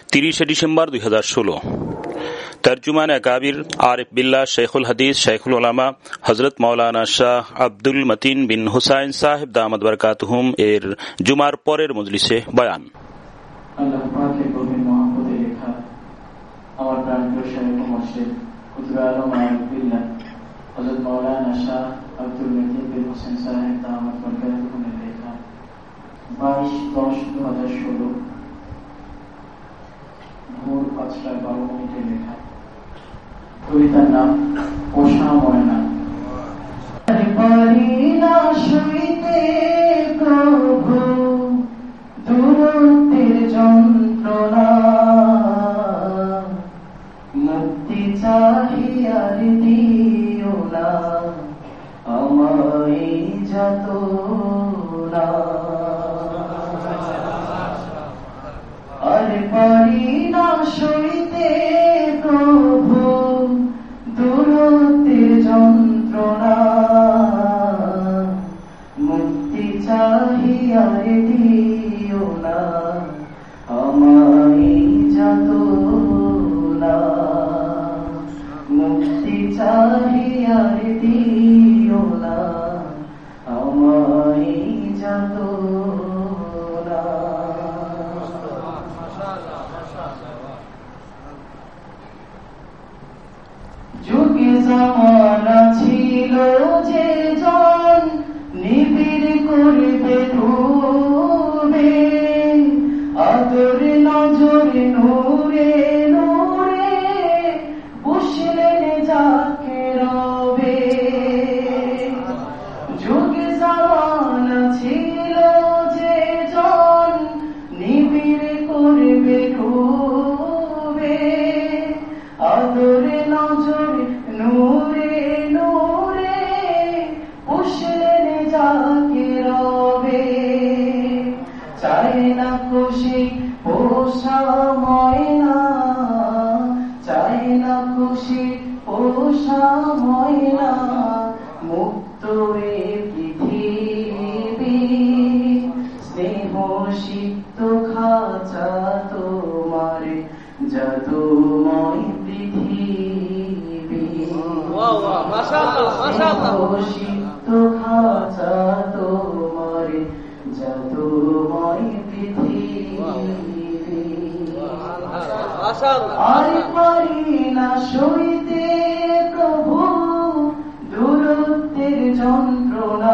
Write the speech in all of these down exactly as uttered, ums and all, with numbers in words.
তিরিশে ডিসেম্বর দুই হাজার ষোলো। তর্জুমান আকাবির আরিফ বিল্লাহ শেখুল হাদিস শেখুল উলামা হজরত মৌলানা শাহ আব্দুল মতিন বিন হুসাইন সাহেব দামাত বরকাতুহুম এর জুমার পরের মজলিসে বয়ান। আল্লাহ পাকের গভীর মহব্বতে লেখা আমার প্রাণপ্রিয় শাইখ মুর্শিদ কুতুব আলম আরিফ বিল্লাহ হযরত মাওলানা শাহ আব্দুল মতিন বিন হুসাইন সাহেব দামাত বরকাতুহুম এর লেখা বাইশ দশ দুই হাজার ষোলো ভোর পাঁচটা বারো মিনিটে লেখা। কবিতার নাম পোষা ময়না। পারি না শুইতে প্রভু দূরত্বের যন্ত্রণা, মুক্তি চাহিয়ার দিও না আমায় যাতনা। আর পারি না সইতে প্রভু দূরত্বের যন্ত্রণা, মুক্তি চাহিয়ার দিও না আমায় যাতনা, মুক্তি চাহিয়ার দিও না আমায় যাতনা। যুগে জামানা ছিল যে জন নিবিড় করবে ডুবে, আদর নজর নূরে নূরে বসলেন যাকে রবে। যুগে জামানা ছিল যে জন নিবিড় করবে ডুবে, আদর নজর নূরে নূরে বসলেন যাকে রবে। চায় না খুশি পোষা ময়না, চায় না খুশি পোষা ময়না, মুক্ত এ পৃথিবী স্নেহ সিক্ত খাঁচা তোমার জাদুময় পৃথিবী। সিক্ত খাঁচা তোমার জাদুময় পৃথিবী। আর পারি না সইতে প্রভু দূরত্বের যন্ত্রণা,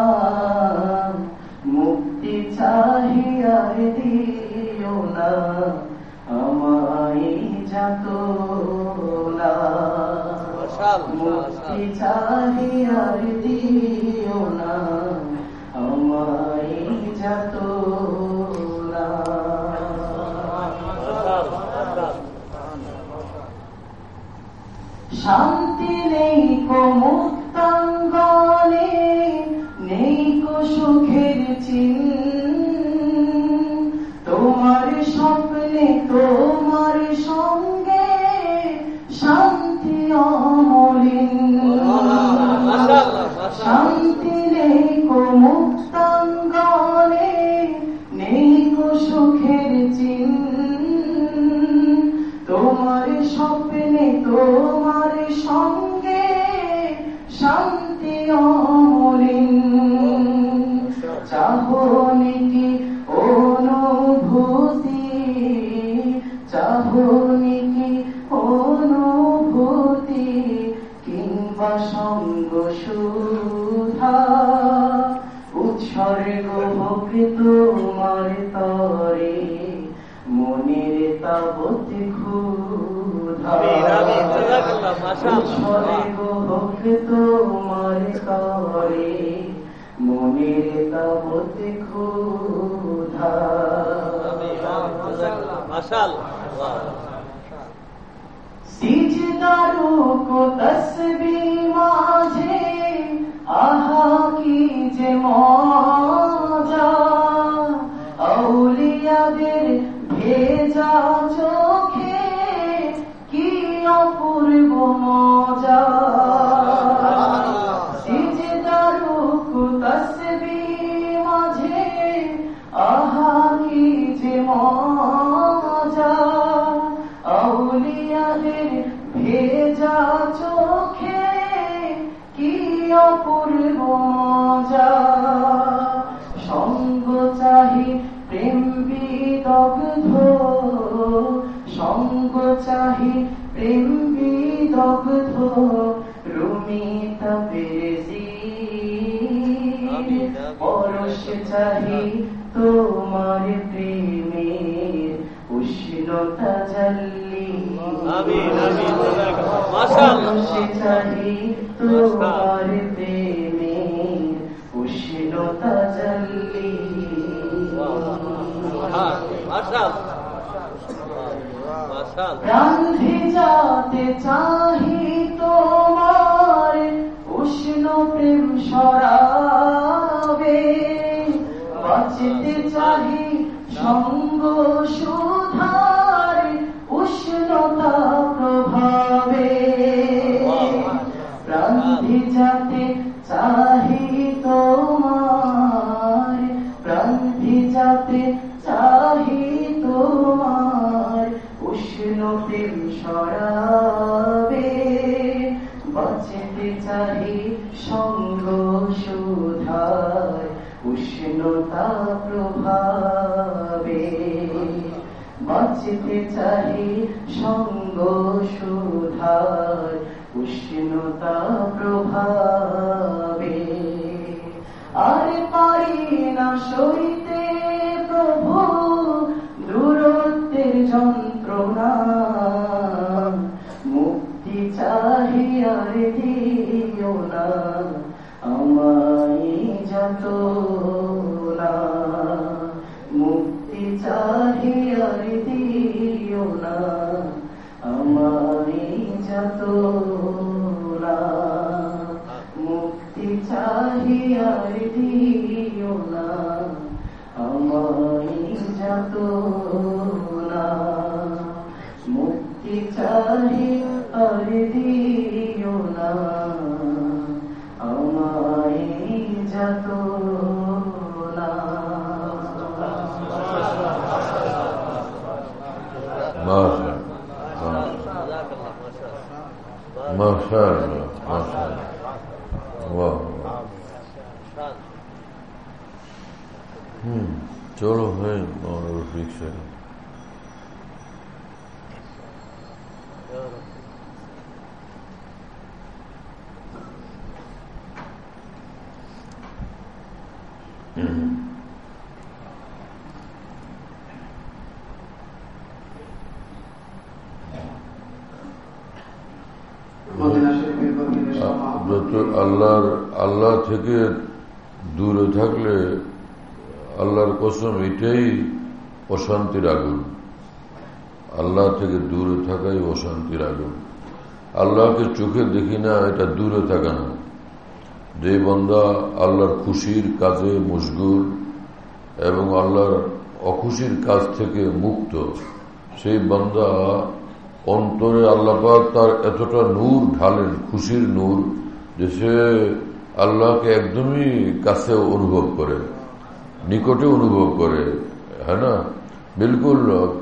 মুক্তি চাহিয়ার দিও না আমায় যাতনা, মুক্তি চাহিয়ার দিও না আমায় যাতনা। শান্তি নেই কো মুক্তাঙ্গনে, নেই কো সুখের চিহ্ন, তোমার স্বপ্নে তোমার সঙ্গে শান্তি অমলিন। শান্তি নেই কো মুক্তাঙ্গনে, নেই কো সুখের চিহ্ন, তোমার স্বপ্নে তোমার সঙ্গে শান্তি অমলিন। চাহনি কি অনুভূতি, চাহনি কি অনুভূতি, কিংবা সঙ্গ সুধা, উৎসর্গ হোক তোমার তরে মনের তাবৎ ক্ষুধা। উৎসর্গ হোক তোমার তরে মনের তাবৎ ক্ষুধা। সিজদারু কো তসবিহ মাঝে আহা কি যে মজা, আউলিয়াদের ভেজা চোখে কি অপূর্ব মজা। সিজদারু কো তসবিহ মাঝে আহা কি যে মজা, প্রেম বিদগ্ধ রুমি তাবেজি পরশ চাহি তোমার প্রেমের উষ্ণতা জল্লি পরশ চাহি তোমার প্রেমের উষ্ণতা জল্লি প্রাণ ভিজাতে চাহি তোমার উষ্ণ প্রেম সরাবে বাঁচতে চাহি সঙ্গ সুধার উষ্ণতা প্রভাবে প্রাণ ভিজাতে চাহি তোমার প্রাণ ভিজাতে চাহি তোমার উষ্ণ প্রেম সরাবে বাঁচতে চাহি সঙ্গ সুধার উষ্ণতা প্রভাবে বাঁচতে চাহি সঙ্গ সুধার উষ্ণতা প্রভাবে আর পারি না সইতে প্রভু দূরত্বের যন্ত্রণা মুক্তি চাহি আর দিও না আমায় যত না মুক্তি চাহি আর দিও না আমায় যত না মুক্তি চাহি আর দিও না আমায় যত না মুক্তি চাহি আর দিও না আমায় যত না মাশাআল্লাহ মাশাআল্লাহ वाह हम्म चलो है और ठीक से আল্লাহর আল্লাহ থেকে দূরে থাকলে আল্লাহর কসম এটাই অশান্তির আগুন আল্লাহ থেকে দূরে থাকাই অশান্তির আগুন আল্লাহকে চোখে দেখি না এটা দূরে থাকা না যে বান্দা আল্লাহর খুশির কাজে মশগুল এবং আল্লাহর অখুশির কাজ থেকে মুক্ত সেই বান্দা অন্তরে আল্লাহ পাক তার এতটা নূর ঢালেন খুশির নূর যে সে আল্লাহকে একদমই কাছে অনুভব করে নিকটে অনুভব করে হ্যাঁ না বিলকুল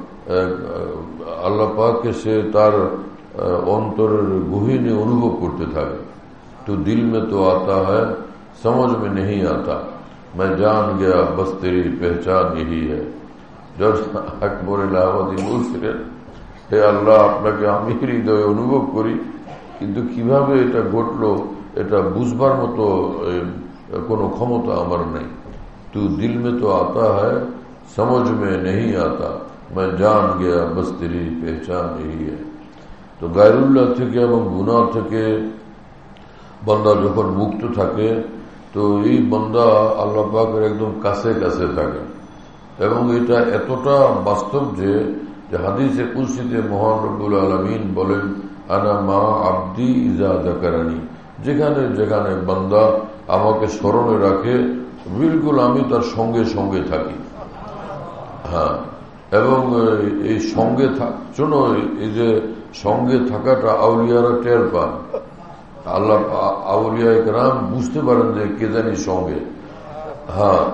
আল্লাহ পাককে সে তার অন্তরের গহীনে অনুভব করতে থাকে তো দিল में तो आता है समझ में नहीं आता मैं जान गया बस तेरी पहचान यही है जब আকবর ইলাহাবাদী বলছিলেন হে আল্লাহ আপনাকে আমি হৃদয়ে অনুভব করি কিন্তু কিভাবে এটা ঘটলো এটা বুঝবার মতো কোনো ক্ষমতা আমার নেই तू दिल में तो आता है समझ में नहीं आता मैं जान गया बस तेरी पहचान यही है तो গায়রুল্লাহ থেকে এবং গুনাহ থেকে বান্দা যখন মুক্ত থাকে তো এই বান্দা আল্লাহ পাকের একদম কাছে কাছে থাকে এবং এটা এতটা বাস্তব যে হাদিসে কুদসিতে মহান রব্বুল আলামিন বলেন আনা মা আব্দি ইজা যাকারানি যেখানে যেখানে বান্দা আমাকে স্মরণে রাখে বিলকুল আমি তার সঙ্গে সঙ্গে থাকি হ্যাঁ এবং এই সঙ্গে জন্য এই যে সঙ্গে থাকাটা আউলিয়ারা টের পান আল্লাহ আউলিয়া ইকরাম বুঝতে পারেন যে কে জানি সঙ্গে হ্যাঁ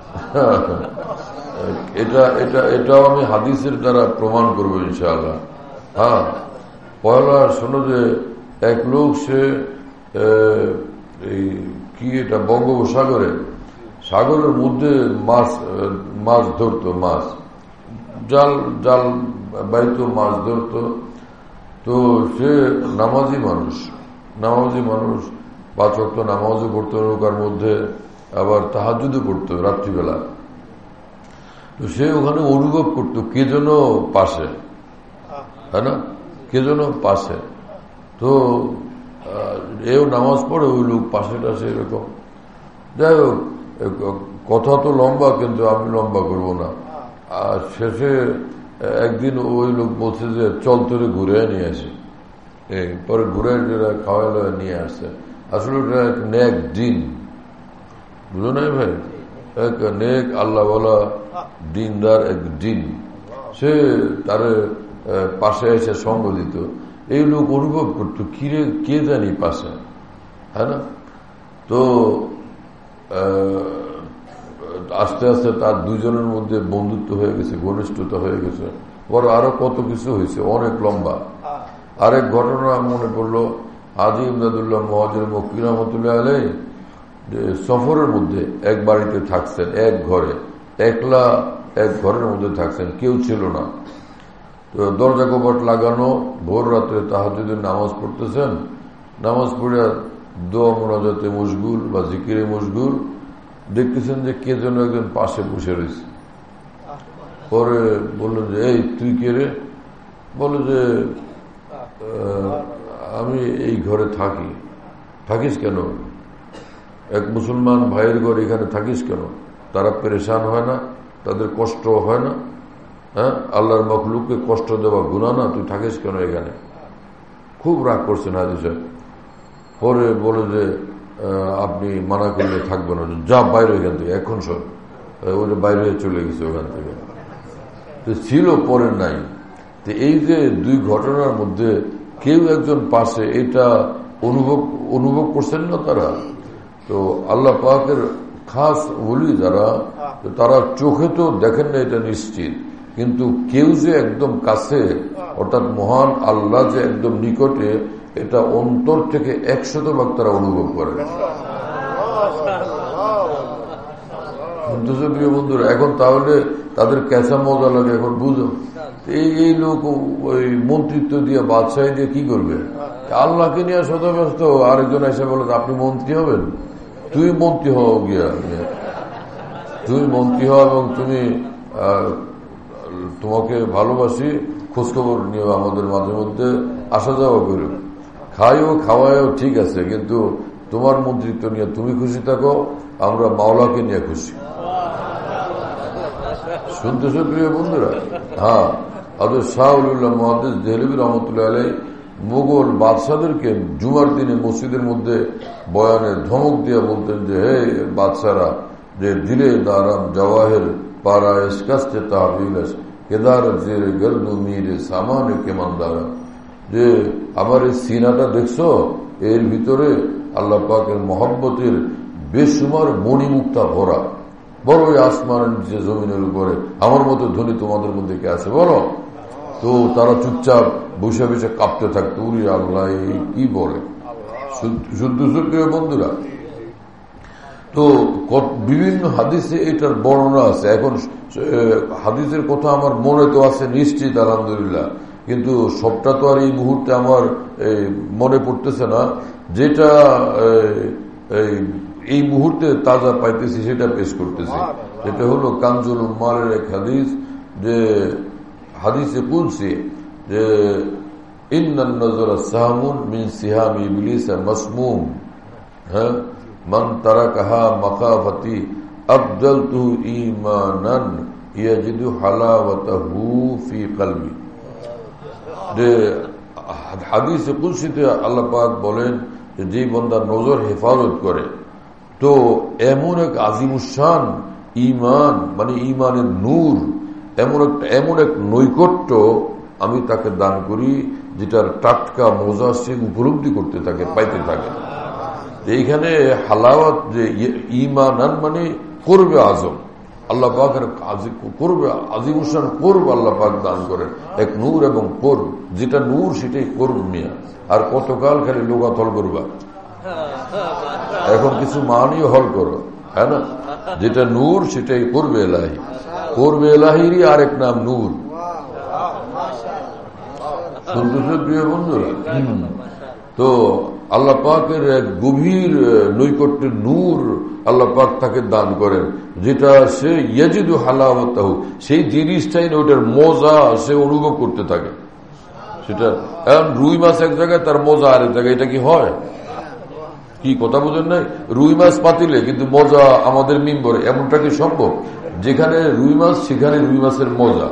এটা এটা এটাও আমি হাদিসের দ্বারা প্রমাণ করবো ইনশাআল্লাহ হ্যাঁ পয়লা শোনো যে এক লোক সে এই কি এটা বঙ্গোপসাগরে সাগরের মধ্যে মাছ মাছ ধরতো মাছ জাল জাল বাইতো মাছ ধরতো তো সে নামাজি মানুষ, নামাজি মানুষ পাঁচ ওয়াক্ত নামাজও পড়তো নৌকার মধ্যে, আবার তাহাজ্জুদও পড়তো রাত্রিবেলা। তো সে ওখানে অনুভব করতো কে যেন পাশে, হ্যাঁ না, কে যেন পাশে। তো এও নামাজ পড়ে, ওই লোক পাশে টাশে এরকম। যাই হোক, কথা তো লম্বা, কিন্তু আমি লম্বা করব না। আর শেষে একদিন ওই লোক বলছে যে চল তোরে ঘুরে নিয়ে আসি। পরে ঘুরে খাওয়াইলো, নিয়ে আসছে। আসলে ওটা এক নেক দিন, বুঝো নাই ভাই, এক নেক আল্লাহ বলা দিনদার এক দিন। সে তার পাশে এসে সঙ্গ দিত। এই লোক অনুভব করতো কিরে কে জানি পাশে, হ্যাঁ না। তো আস্তে আস্তে তার দুজনের মধ্যে বন্ধুত্ব হয়ে গেছে, ঘনিষ্ঠতা হয়ে গেছে। পরে আরো কত কিছু হয়েছে, অনেক লম্বা। আরেক ঘটনা মনে পড়লো, হাজী ইমদাদুল্লাহ মুহাজির মক্কি রহমতুল্লাহ আলাইহি যে সফরের মধ্যে এক বাড়িতে থাকছেন, এক ঘরে, একলা এক ঘরের মধ্যে থাকছেন, কেউ ছিল না। তো দরজা কপাট লাগানো, ভোর রাত্রে তাহাজ্জুদের নামাজ পড়তেছেন। নামাজ পড়ে দোয়া মোনাজাতে মশগুল বা জিকিরে মশগুল, দেখতেছেন যে কে যেন একজন পাশে বসে রয়েছে। পরে বললেন যে এই তুই কে রে? বলে যে আমি এই ঘরে থাকি। থাকিস কেন? এক মুসলমান ভাইয়ের ঘর, এখানে থাকিস কেন? তারা পেরেশান হয় না? তাদের কষ্ট হয় না? হ্যাঁ, আল্লাহর মখলুককে কষ্ট দেওয়া গুনাহ না? তুই থাকিস কেন এখানে? খুব রাগ করছেন হাজী সাহেব। পরে বলে যে আপনি মানা করলে থাকবো না, যা বাইরে এখান থেকে, এখন সব ওটা বাইরে চলে গেছে ওখান থেকে। তো ছিল, পরে নাই। তো এই যে দুই ঘটনার মধ্যে কেউ একজন পাশে, এটা অনুভব অনুভব করছেন না তারা। তো আল্লাহ পাকের খাস ওলি যারা, তারা চোখে তো দেখেন না এটা নিশ্চিত, কিন্তু কেউ যে একদম কাছে, অর্থাৎ মহান আল্লাহ যে একদম নিকটে, এটা অন্তর থেকে একশত ভাগ তারা অনুভব করে। প্রিয় বন্ধুরা, এখন তাহলে তাদের কেঁচা মজা লাগে, এখন বুঝো। এই এই লোক ওই মন্ত্রিত্ব দিয়ে, বাদশাহী দিয়ে কি করবে? আল্লাহকে নিয়ে শত ব্যস্ত। আরেকজন এসে বলে আপনি মন্ত্রী হবেন, তুই মন্ত্রী হও গিয়া, তুই মন্ত্রী হও এবং তুমি তোমাকে ভালোবাসি, খোঁজখবর নিও, আমাদের মাঝে মধ্যে আসা যাওয়া করো, খাইও খাওয়াইও ঠিক আছে, কিন্তু তোমার মন্ত্রিত্ব নিয়ে তুমি খুশি থাকো, আমরা মাওলাকে নিয়ে খুশি। শুনতেছ প্রিয় বন্ধুরা? হ্যাঁ, হযরত শাহউল্লাহ মুহাদ্দিস দেহলভী রহমতুল্লাহ আলাইহি মুঘল বাদশাদেরকে জুমার দিনে মসজিদের মধ্যে বয়ানে ধমক দিয়ে বলতেন যে হে বাদশারা, যে দিলে দারাম জওয়াহের পারা এসকাস্তে তাহবিলাস কেদারত জেরে গর্দ মিরে সামানে কেমানদারা, যে আমার এই সিনাটা দেখছো, এর ভিতরে আল্লাহ পাকের মহব্বতের বেশুমার মণিমুক্তা ভরা, বড় ওই আসমানের নিচে জমিনের উপরে আমার মতো ধনী তোমাদের মধ্যে কে আছে বলো? তো তারা চুপচাপ বসে বসে কাঁপতে থাকতো, উরি আল্লাহ কি বলে। শুদ্ধ প্রিয় বন্ধুরা, তো বিভিন্ন হাদিসে এটার বর্ণনা আছে। এখন হাদিসের কথা আমার মনে তো আছে নিশ্চিত, আলহামদুলিল্লাহ, কিন্তু সবটা তো আর এই মুহূর্তে আমার মনে পড়তেছে না। যেটা এই মুহূর্তে তাজা পাইতেছি সেটা পেশ করতেছি। এটা হলো কানজুল উম্মালের এক হাদিস, যে হাদিসে কুদসি, যে ইন্নান নাযরা সাহামুন মিন সিহামি ইবলিস মাসমুম, হ্যাঁ, মান তারাকাহা মাখাফাতি আবদালতুহু ঈমানান ইয়াজিদু হালাওয়াতাহু ফি কলবি। যে হাদিসে কুদসিতে আল্লাহ পাক বলেন যে যে বান্দা নজর হেফাজত করে, তো এমন এক আজিমুশান ঈমান, মানে ঈমানের নূর, এমন একটা এমন এক নৈকট্য আমি তাকে দান করি, যেটার টাটকা মজা সে উপলব্ধি করতে থাকে, পাইতে থাকে। এইখানে হালাওয়াত, যে ঈমানান মানে করবে আজম, আল্লাহ পাকের করবে আজিমুশান করব আল্লাহ পাক দান করেন এক নূর এবং করব, যেটা নূর সেটাই করব মিয়া। আর কতকাল খালি লোগাত হল করবা, এখন কিছু মানিও হল করো, হ্যাঁ না। যেটা নূর সেটাই করবে এলাহি, করবে এলাহিরই আরেক নাম নূর। শুনতেছে প্রিয় বন্ধুরা? তো আল্লাহ পাকের এক গভীর নৈকট্যের নূর আল্লাহ পাক তাকে দান করেন, যেটা সে ইয়াজিদু হালাওয়াতাহু, সেই জিনিসটাই ওটার মজা সে অনুভব করতে থাকে। সেটা এখন রুই মাছ এক জায়গায়, তার মজা আরেক জায়গায়, এটা কি হয়? কি কথা বোঝেন নাই? রুই মাছ পাতিলে কিন্তু মজা আমাদের মিম্বরে, এমনটা কি সম্ভব? যেখানে রুই মাছ সেখানে রুই মাছের মজা,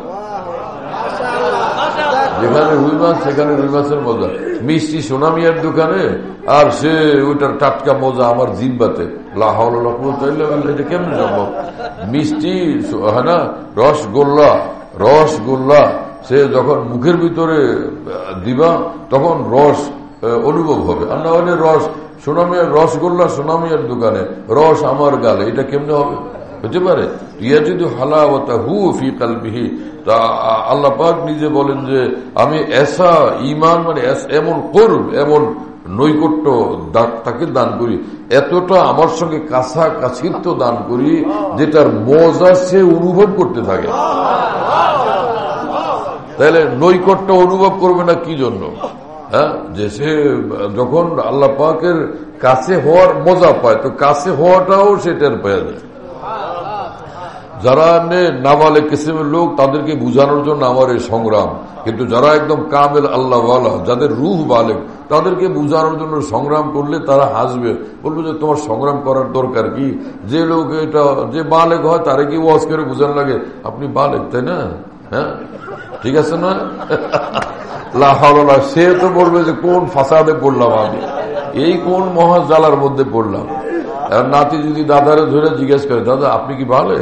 যেখানে রুই মাছ সেখানে রুই মাছের মজা। মিষ্টি সোনামিয়ার দোকানে আর সে ওইটার টাটকা মজা আমার জিব্বাতে, এটা কেমন সম্ভব? মিষ্টি হ্যাঁ না, রসগোল্লা, রসগোল্লা সে যখন মুখের ভিতরে দিবা তখন রস অনুভব হবে, আর না হলে রস সোনামিয়ার রসগোল্লা সোনামিয়ার দোকানে, রস আমার গালে, এটা কেমনে হবে? হতে পারে? ইয়াজিদু হালাওয়াতাহু ফি কলবিহি। তা আল্লাহ পাক নিজে বলেন যে আমি এসা ঈমান, মানে এমন করব, এমন নৈকট্য তাকে দান করি, এতটা আমার সঙ্গে কাছাকাছিত্ব দান করি যেটার মজা সে অনুভব করতে থাকে। তাহলে নৈকট্য অনুভব করবে না কি জন্য? হ্যাঁ, যে সে যখন আল্লাহ পাকের কাছে হওয়ার মজা পায়, তো কাছে হওয়াটাও সে টের পাওয়া যায়। যারা নাবালেগ কিসিমের লোক তাদেরকে বুঝানোর জন্য আমার এই সংগ্রাম, কিন্তু যারা একদম কামেল আল্লাহ ওয়ালা, যাদের রুহ বালেগ, তাদেরকে বুঝানোর জন্য সংগ্রাম করলে তারা হাসবে, বলবে যে তোমার সংগ্রাম করার দরকার কি? যে লোক এটা যে বালেগ হয় তারে কি ওয়াজ করে বুঝানো লাগে আপনি বালেগ, তাই না? হ্যাঁ, ঠিক আছে না? সে তো বলবে যে কোন ফাসাদে পড়লাম আমি, এই কোন মহা জ্বালার মধ্যে পড়লাম। নাতি যদি দাদারে ধরে জিজ্ঞেস করে দাদা আপনি কি ভালো?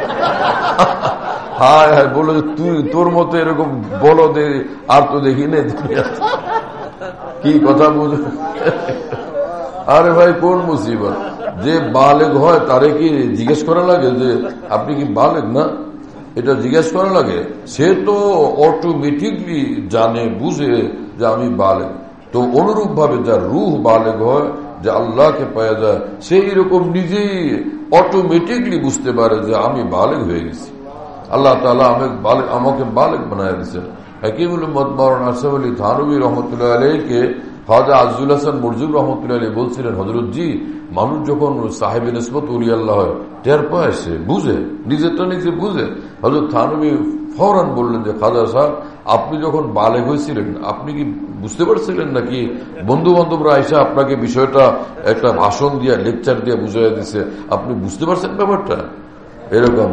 হায় হায়, বলো তুই তোর মতো এরকম বলো দে আর তো দেখি নে, কি কথা বুঝ। আরে ভাই কোন মুসিবত! যে বালেগ হয় তারে কি জিজ্ঞেস করা লাগে যে আপনি কি বালেগ না? এটা জিজ্ঞেস করা লাগে? সে তো অটোমেটিকলি জানে, বুঝে যে আমি বালেগ। তো অনুরূপ ভাবে যার রুহ বালেগ হয়, যে আল্লাহকে পাওয়া যায়, সেই রকম নিজেই অটোমেটিকলি বুঝতে পারে যে আমি বালেগ হয়ে গেছি। আল্লাহ তাআলা আমাকে বালেগ বানায় দিয়েছেন। হাকিমুল উম্মত মাওলানা আশরাফ আলী থানভী রহমতুল্লাহ আলাইহিকে খাজা আজিজুল হাসান মরজুব রহমতুল্লাহ আলাইহি বলছিলেন, হযরত জি, মানুষ যখন সাহেবে নিসবত ওলি আল্লাহ হয় টের পায়, সে বুঝে, নিজেরটা নিজে বুঝে। হযরত থানভী ফৌরান বললেন যে খাজা সাহেব, আপনি যখন বালেগ হয়েছিলেন আপনি কি বুঝতে পারছিলেন নাকি বন্ধু বান্ধবরা এসে আপনাকে বিষয়টা একটা ভাষণ দিয়ে লেকচার দিয়ে বুঝাই দিচ্ছে, আপনি বুঝতে পারছেন ব্যাপারটা? এরকম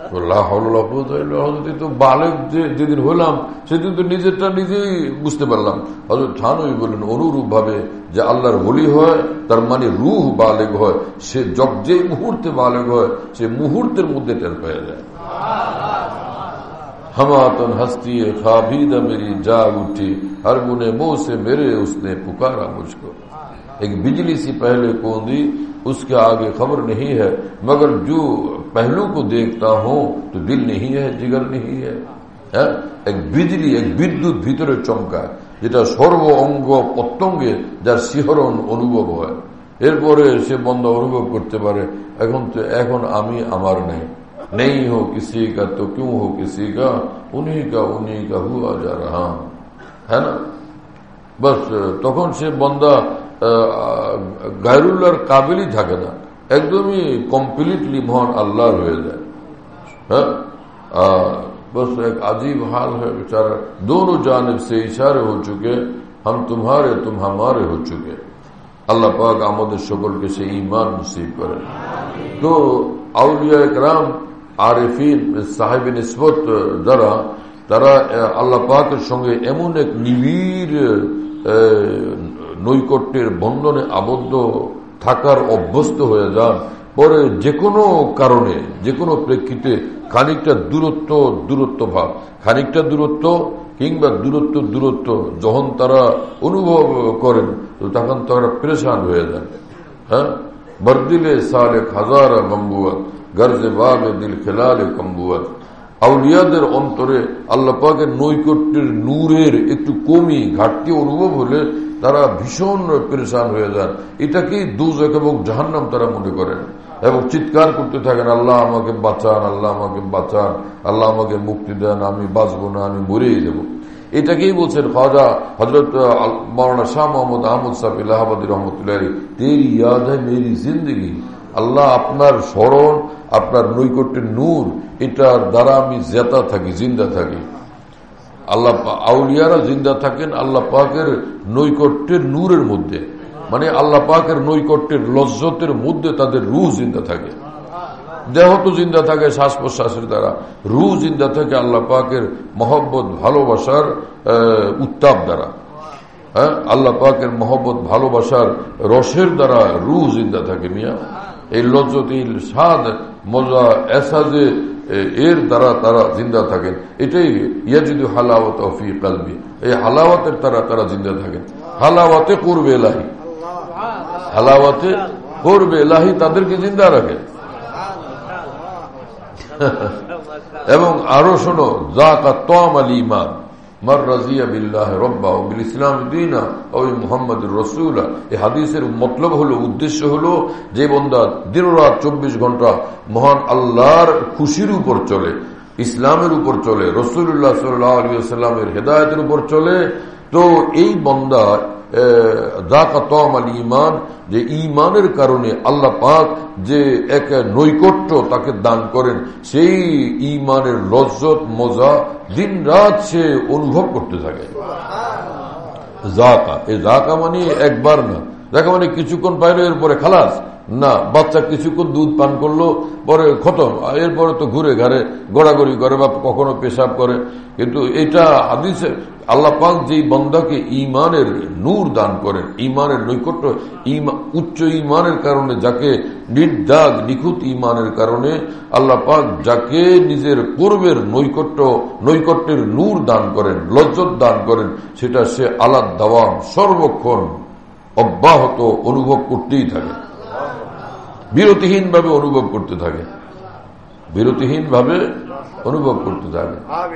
তো বালেগ যেদিন হলাম সেদিন তো নিজেরটা নিজেই বুঝতে পারলাম। হযরত থানভী বললেন অনুরূপ ভাবে যে আল্লাহর ওলি হয় তার মানে রুহ বালেগ হয়, সে যে মুহূর্তে বালেগ হয় সে মুহূর্তের মধ্যে টের পেয়ে যায়। हमातन हस्ती खाबीदा मेरी जाग उठी, हर गुने मुंह से मेरे उसने पुकारा मुझको। एक बिजली सी पहले कौंदी, उसके आगे खबर नहीं है, मगर जो पहलू को देखता हूं तो दिल नहीं है, जिगर नहीं है। है? एक बिजली, एक विद्युत ভিতরে চমকায়, যেটা সর্ব অঙ্গ প্রত্যঙ্গে যার শিহরণ অনুভব হয়। এরপরে সে বন্ধ অনুভব করতে পারে এখন তো এখন আমি আমার নেই, नहीं हो किसी का तो क्यों हो किसी का, उन्हीं का उन्हीं का हुआ जा रहा, है ना? बस তখন সে বন্দা গায়রুল্লাহর কাবিলই থাকে না, একদমই কমপ্লিটলি মহান আল্লাহর হয়ে যায়। হ্যাঁ, बस एक अजीब हाल है बेचारा, दोनों जानिब से इशारे हो चुके, हम तुम्हारे तुम हमारे हो चुके। আল্লাহ পাক আমাদের সকলকে সেই ঈমান নসিব করেন। তো আউলিয়া ইকরাম, আরিফিন, সাহেব নিসবত যারা, তারা আল্লাহ পাকের সঙ্গে এমন এক নিবিড় নৈকট্যের বন্ধনে আবদ্ধ থাকার অভ্যস্ত হয়ে যান, পরে যে কোনো কারণে যে কোনো প্রেক্ষিতে খানিকটা দূরত্ব দূরত্ব ভাব খানিকটা দূরত্ব কিংবা দূরত্ব দূরত্ব যখন তারা অনুভব করেন, তো তখন তারা পরেশান হয়ে যান। হ্যাঁ, বরদিলে সালে হাজারা গম্বুয়াত, গর্জে বাবে দিল খেলালে কম্বুয়াত। আউলিয়াদের অন্তরে আল্লাহ পাকের নৈকট্যের নূরের একটু কমি ঘাটতি অনুভব হলে তারা ভীষণ পরেশান হয়ে যান। এটাকেই দোজখ এবং জাহান্নাম তারা মনে করেন। এবং চিৎকার করতে থাকেন, আল্লাহ আমাকে বাঁচান, আল্লাহ আমাকে বাঁচান, আল্লাহ আমাকে মুক্তি দেন, আমি বাঁচবো না, আমি মরেই দেব। এটাকেই বলছেন খাজা হজরত মৌলানা শাহ মোহাম্মদ আহমদ সাহেব ইলাহাবাদী রহমতুল্লাহ, তেরি ইয়াদ হ্যায় মেরি জিন্দগি। আল্লাহ আপনার স্মরণ, আপনার নৈকট্যের নূর, এটার দ্বারা আমি জেতা থাকি, জিন্দা থাকি। আল্লাহ আউলিয়ারা জিন্দা থাকেন আল্লাহ পাকের নৈকট্যের নূরের মধ্যে, মানে আল্লাহ পাকের নৈকট্যের লজ্জতের মধ্যে তাদের রূহ জিন্দা থাকে। দেহ তো জিন্দা থাকে শ্বাস প্রশ্বাসের দ্বারা, রূহ জিন্দা থাকে আল্লাহ পাকের মহব্বত ভালোবাসার উত্তাপ দ্বারা। হ্যাঁ, আল্লাহ পাকের মহব্বত ভালোবাসার রসের দ্বারা রূহ জিন্দা থাকে। মিয়া এই লজ্জত, এই স্বাদ, মজা, এসাজে, এর দ্বারা তারা জিন্দা থাকেন। এটাই ইয়াজিদু হালাওয়াত ফি কলবি, এই হালাওয়াতের দ্বারা তারা জিন্দা থাকেন। হালাওয়াতে কুরবে ইলাহি, হালাওয়াতে কুরবে ইলাহি তাদেরকে জিন্দা রাখে। এবং আরো শোনো, যাকা তামাল ঈমান মার রাজিয়া বিল্লাহ রাব্বা ওয়া বিল ইসলাম দীনা ওয়া মুহাম্মাদুর রাসূলা। এই হাদিসের মতলব হলো, উদ্দেশ্য হলো, যে বান্দা দিনরাত চব্বিশ ঘন্টা মহান আল্লাহর খুশির উপর চলে, ইসলামের উপর চলে, রাসূলুল্লাহ সাল্লাল্লাহু আলাইহি ওয়াসাল্লামের হেদায়েতের উপর চলে, তো এই বান্দা যাকা তামাল ঈমান, যে ঈমানের কারণে আল্লাহ পাক যে এক নৈকট্য তাকে দান করেন, সেই ঈমানের লজ্জত মজা দিন রাত সে অনুভব করতে থাকে। যাকা, এই যাকা মানে একবার না, যাকা মানে কিছুক্ষণ পাইলো এরপরে খালাস না। বাচ্চা কিছুক্ষণ দুধ পান করলো, পরে খতম, এরপরে তো ঘুরে ঘাড়ে গড়াগড়ি করে বা কখনো পেশাব করে। কিন্তু এটা হাদিসে আল্লাহ পাক যেই বান্দাকে ঈমানের নূর দান করেন, ঈমানের নৈকট্য, উচ্চ ঈমানের কারণে, যাকে নির্দাগ নিখুঁত ঈমানের কারণে আল্লাহ পাক যাকে নিজের পূর্বের নৈকট্য নৈকট্যের নূর দান করেন, লজ্জত দান করেন, সেটা সে আলাদ দাওয়াম সর্বক্ষণ অব্যাহত অনুভব করতেই থাকে, বিরতিহীন ভাবে অনুভব করতে থাকে, বিরতিহীন ভাবে অনুভব করতে থাকে।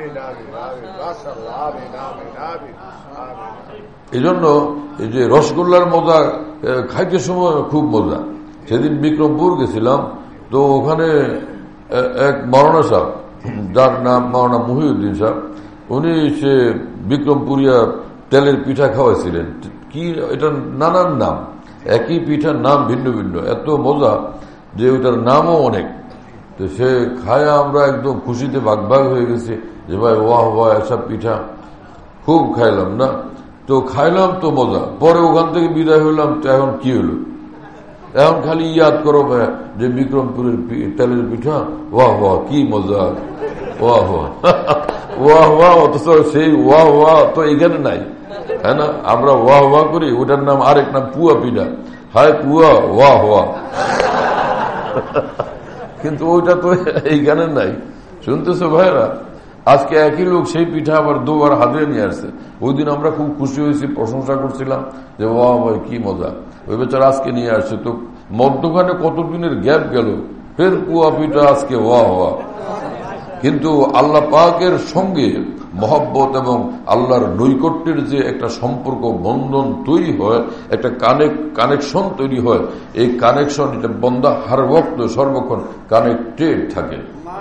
এই জন্য এই যে রসগোল্লার মজা খাইতে সময় খুব মজা। সেদিন বিক্রমপুর গেছিলাম, তো ওখানে এক মৌলানা সাহেব, যার নাম মৌলানা মহিউদ্দিন সাহেব, উনি সে বিক্রমপুরিয়া তেলের পিঠা খাওয়াইছিলেন। কি এটা নানান নাম, একই পিঠার নাম ভিন্ন ভিন্ন, এত মজা যে ওটার নামও অনেক। তো সে খায়, আমরা একদম খুশিতে ভাগ ভাগ হয়ে গেছি যে ভাই ওয়াহ ওয়াহ, এসব পিঠা খুব খাইলাম না। তো খাইলাম তো মজা, পরে ওখান থেকে বিদায় হইলাম, তো এখন কি হলো, এখন খালি ইয়াদ করো ভাই যে বিক্রমপুরের তেলের পিঠা, ওয়াহ ওয়াহ কি মজা, ওয়াহ ওয়াহ ওয়াহ ওয়াহ, অথচ সেই ওয়াহ ওয়াহ তো এখানে নাই, হ্যাঁ না? আমরা ওয়াহ ওয়াহ করি, ওটার নাম আরেক নাম পুয়া পিঠা, হায় পুয়া ওয়াহ ওয়াহ, কিন্তু ওইটা তো এইখানে নাই। শুনতেছো ভাইরা? আজকে একই লোক সেই পিঠা আবার দুবার হাতে নিয়ে আসছে। ওই দিন আমরা খুব খুশি হয়েছি, প্রশংসা করছিলাম যে ওয়া ভাই কি মজা, ওই বেচারা আজকে নিয়ে আসছে। তো মধ্যখানে কতদিনের গ্যাপ গেল, ফের পুয়া পিঠা আজকে ওয়া ওয়া। কিন্তু আল্লাহ পাকের সঙ্গে মহব্বত এবং আল্লাহর নৈকট্যের যে একটা সম্পর্ক, বন্ধন তৈরি হয়, একটা কানেকশন তৈরি হয়, এই কানেকশন এটা বন্দা হার বক্ত সর্বক্ষণ কানেক্টেড থাকে।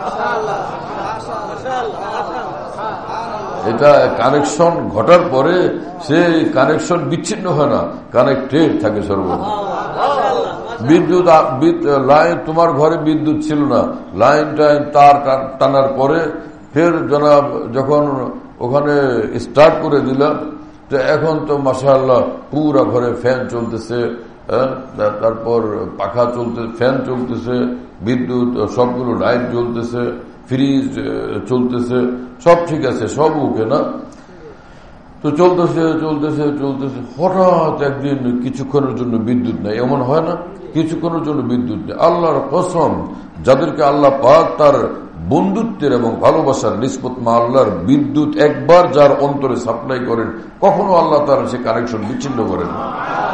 এটা কানেকশন ঘটার পরে সেই কানেকশন বিচ্ছিন্ন হয় না, কানেক্টেড থাকে সর্বক্ষণ। বিদ্যুৎ লাইন, তোমার ঘরে বিদ্যুৎ ছিল না, লাইন টাইন তার টানার পরে ফের জনাব যখন ওখানে স্টার্ট করে দিলাম, তো এখন তো মাশাআল্লাহ পুরা ঘরে ফ্যান চলতেছে, তারপর পাখা চলতে, ফ্যান চলতেছে, বিদ্যুৎ সবগুলো লাইট জ্বলতেছে, ফ্রিজ চলতেছে, সব ঠিক আছে, সব ওকে না? তো চলতেছে চলতেছে চলতেছে হঠাৎ একদিন কিছুক্ষণের জন্য বিদ্যুৎ নেই, এমন হয় না? কিছুক্ষণের জন্য বিদ্যুৎ নেই। আল্লাহর কসম, যাদেরকে আল্লাহ পাক তার বন্ধুত্বের এবং ভালোবাসার নিসবত মা আল্লাহর বিদ্যুৎ একবার যার অন্তরে সাপ্লাই করেন, কখনো আল্লাহ তার সে কানেকশন বিচ্ছিন্ন করেন না,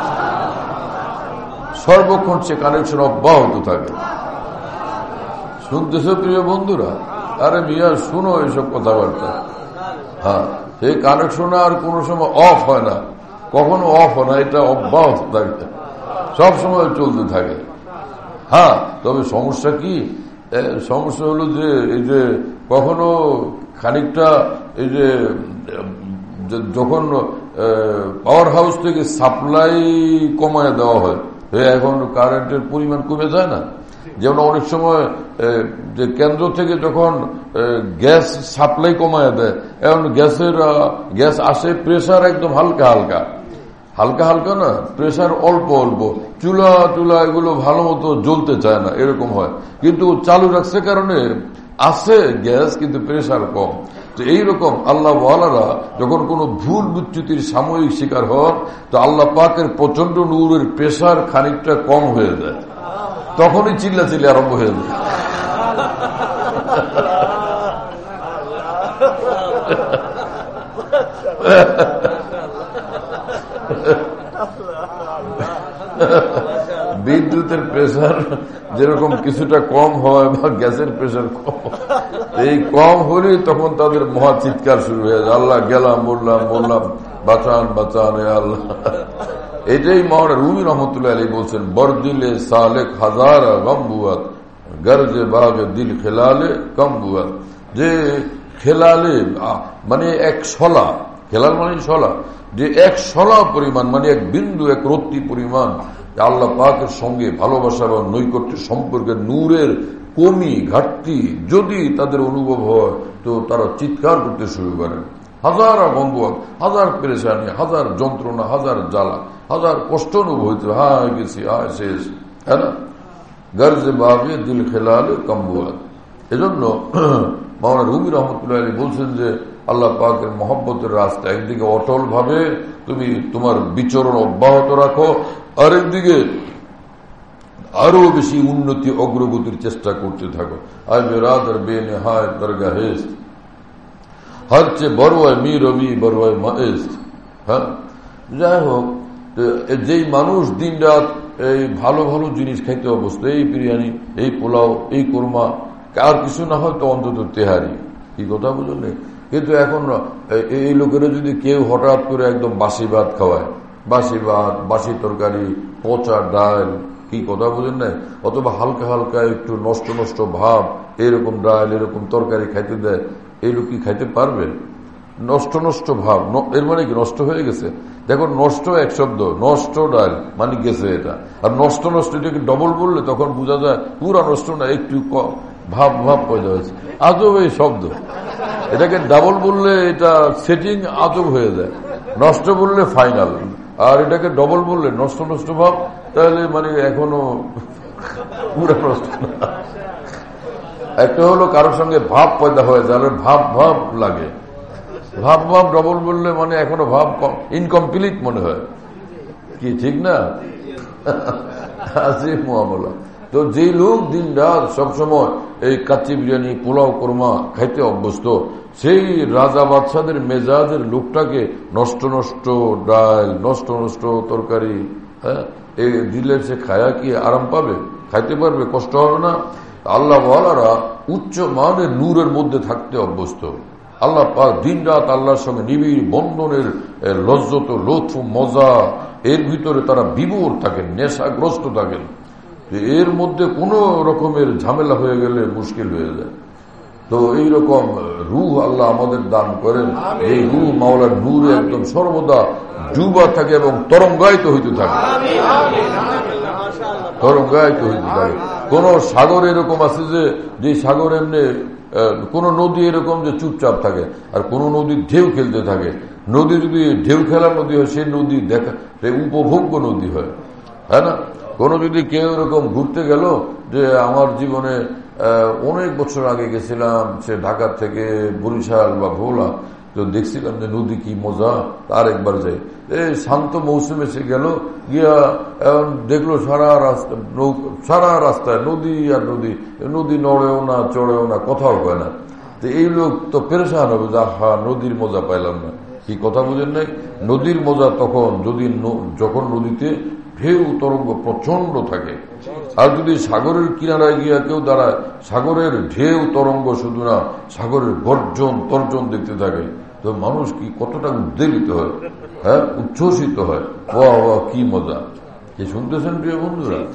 সর্বক্ষণ সে কানেকশন অব্যাহত থাকে। শুনতেছে প্রিয় বন্ধুরা? আরে মিয়া শুনো এইসব কথাবার্তা। হ্যাঁ, সেই কানেকশন আর কোন সময় অফ হয় না, কখনো অফ হয় না, এটা অব্যাহত থাকে, সব সময় চলতে থাকে। হ্যাঁ, তবে সমস্যা কি, সমস্যা হলো যে এই যে কখনো খানিকটা এই যে যখন পাওয়ার হাউস থেকে সাপ্লাই কমায় দেওয়া হয়, এখন কারেন্টের পরিমাণ কমে যায় না। যেমন অনেক সময় যে কেন্দ্র থেকে যখন গ্যাস সাপ্লাই কমায় দেয়, এখন গ্যাসের গ্যাস আসে প্রেসার একদম হালকা হালকা হালকা হালকা না, প্রেসার অল্প অল্প, চুলা টুলা এগুলো ভালো মতো জ্বলতে চায় না, এরকম হয়। কিন্তু চালু রাখছে কারণে আছে গ্যাস, কিন্তু প্রেসার কম। তো এইরকম আল্লাহ ওয়ালারা যখন কোন ভুল বিচ্যুতির সাময়িক শিকার হন, তো আল্লাহ পাকের প্রচন্ড নূরের প্রেসার খানিকটা কম হয়ে যায়, তখনই চিল্লা চিল্লি আরম্ভ হয়ে যায়। বিদ্যুতের প্রেসার যেরকম কিছুটা কম হয় বা গ্যাসের প্রেসার কম, এই কম হলে তখন তাদের মহা চিৎকার শুরু হয়ে যায়, আল্লাহ গেলাম, বললাম বললাম বাঁচান বাঁচান আল্লাহ। এটাই মহান রুমি রহমতুল্লাহ আলী বলছেন, বরদিলে সালেক হাজার গম্বুয়াত গর্জে বাগে দিল খেলালে কম্বুয়াত। যে খেলালে মানে এক শলা, খেলাল মানে শলা, যে এক শলা পরিমাণ মানে এক বিন্দু, এক রত্তি পরিমাণ আল্লাহ পাকের সঙ্গে ভালোবাসা এবং নৈকট্যের সম্পর্কে নূরের কমি ঘাটতি যদি তাদের অনুভব হয়, তো তারা চিৎকার করতে শুরু করেন। হাজার গম্বুয়াত, হাজার পেরেশানি, হাজার যন্ত্রণা, হাজার জ্বালা, হাজার কষ্ট অনুভব হইতে, হায় গেছি, হায় শেষ, হ্যাঁ না, গর্জে বাবে দিল খেলালে কম্বুয়াত। এজন্য মাওলানা রুমি রহমতুল্লাহ আলী বলছেন যে আল্লাহ পাকের মহব্বতের রাস্তা একদিকে অটল ভাবে তুমি তোমার বিচরণ অব্যাহত রাখো, আরেকদিকে আরো বেশি উন্নতি অগ্রগতির চেষ্টা করতে থাকো। আয় বেরাদার বেনেহায় দরগাহেস্ত, হর চে বড়োয় মি রবি বড়োয় মায়েস্ত। হ্যাঁ, যাই হোক, যেই মানুষ দিন রাত এই ভালো ভালো জিনিস খাইতে অবস্থা, এই বিরিয়ানি, এই পোলাও, এই কোরমা, আর কিছু না হয় তো অন্তত তেহারি, কি কথা বুঝলেন। কিন্তু এখন এই লোকেরা যদি কেউ হঠাৎ করে একদম বাসি ভাত খাওয়ায়, বাসি ভাত, বাসি তরকারি, পচা ডাল, কি কথা বুঝেন না, অথবা হালকা হালকা একটু নষ্ট নষ্ট ভাব, এরকম ডাল, এরকম তরকারি খাইতে দেয়, এই লোক কি খাইতে পারবে? নষ্ট নষ্ট ভাব, এর মানে কি নষ্ট হয়ে গেছে? দেখো, নষ্ট এক শব্দ, নষ্ট ডাল মানে গেছে এটা, আর নষ্ট নষ্ট এটাকে ডবল বললে তখন বোঝা যায় পুরা নষ্ট না, একটু ভাব ভাব পয়দা হয়েছে। আজব এই শব্দ, এটাকে ডাবল বললে এটা সেটিং আজব হয়ে যায়, নষ্ট বললে ফাইনাল, আর এটাকে ডবল বললে নষ্ট নষ্ট ভাব, তাহলে মানে এখনো পুরা নষ্ট না। একটা হলো কারোর সঙ্গে ভাব পয়দা হয়ে যায়, ভাব ভাব লাগে, ভাব ভাব ডবল বললে মানে এখনো ভাব ইনকমপ্লিট মনে হয়, কি ঠিক না? আসি মুআমালা। তো যে লোক দিন রাত সবসময় এই কাচ্চি বিরিয়ানি, পোলাও, কোরমা খাইতে অভ্যস্ত, সেই রাজা বাদশাদের মেজাজের লোকটাকে নষ্ট নষ্ট ডাল, নষ্ট নষ্ট তরকারি, হ্যাঁ, এই দিলে সে খায়া কি আরাম পাবে? খাইতে পারবে? কষ্ট হবে না? আল্লাহ ওয়ালারা উচ্চ মানের নূরের মধ্যে থাকতে অভ্যস্ত। আল্লাহ পাক দিন রাত আল্লাহর সঙ্গে নিবিড় বন্ধনের লজ্জত, লুৎফ, মজা, এর ভিতরে তারা বিভোর থাকেন, নেশাগ্রস্ত থাকেন। এর মধ্যে কোন রকমের ঝামেলা হয়ে গেলে মুশকিল হয়ে যায়। তো এইরকম রূহ আল্লাহ আমাদের দান করেন, এই রূহ মাওলার নূরে একদম সর্বদা ডুবা থাকে এবং তরঙ্গায়িত হইতে থাকে, তরঙ্গায়িত হইতে থাকে। কোন সাগর এরকম আছে যে যে সাগর এমনি, কোন নদী এরকম যে চুপচাপ থাকে, আর কোন নদীর ঢেউ খেলতে থাকে। নদী যদি ঢেউ খেলার নদী হয়, সেই নদী দেখা উপভোগ্য নদী হয়, হ্যাঁ না? কোন যদি কেউ এরকম ঘুরতে গেল, যে আমার জীবনে অনেক বছর আগে গেছিলাম সে ঢাকা থেকে বরিশাল বা ভোলা, তো দেখছিলাম যে নদী কি মজা, তার একবার যাই। এই শান্ত মৌসুমে সে গেল, গিয়া এখন দেখলো সারা রাস্তা, সারা রাস্তায় নদী আর নদী, নদী নড়েও না, চড়েও না, কথাও কয় না। তো এই লোক তো পেরেশান হবে যে হা, নদীর মজা পাইলাম না। কি কথা বুঝেন নাই? নদীর মজা তখন যদি, যখন নদীতে ঢেউ তরঙ্গ প্রচন্ড থাকে, আর যদি সাগরের কিনারায় গিয়া কেউ দাঁড়ায়, সাগরের ঢেউ তরঙ্গ শুধু না, সাগরের গর্জন তর্জন দেখতে থাকে, তো মানুষ কি কতটা উদ্বেলিত হয়, হ্যাঁ, উচ্ছ্বসিত হয়, বাহ বাহ কি মজা। কি শুনতেছেন প্রিয় বন্ধুরা? তো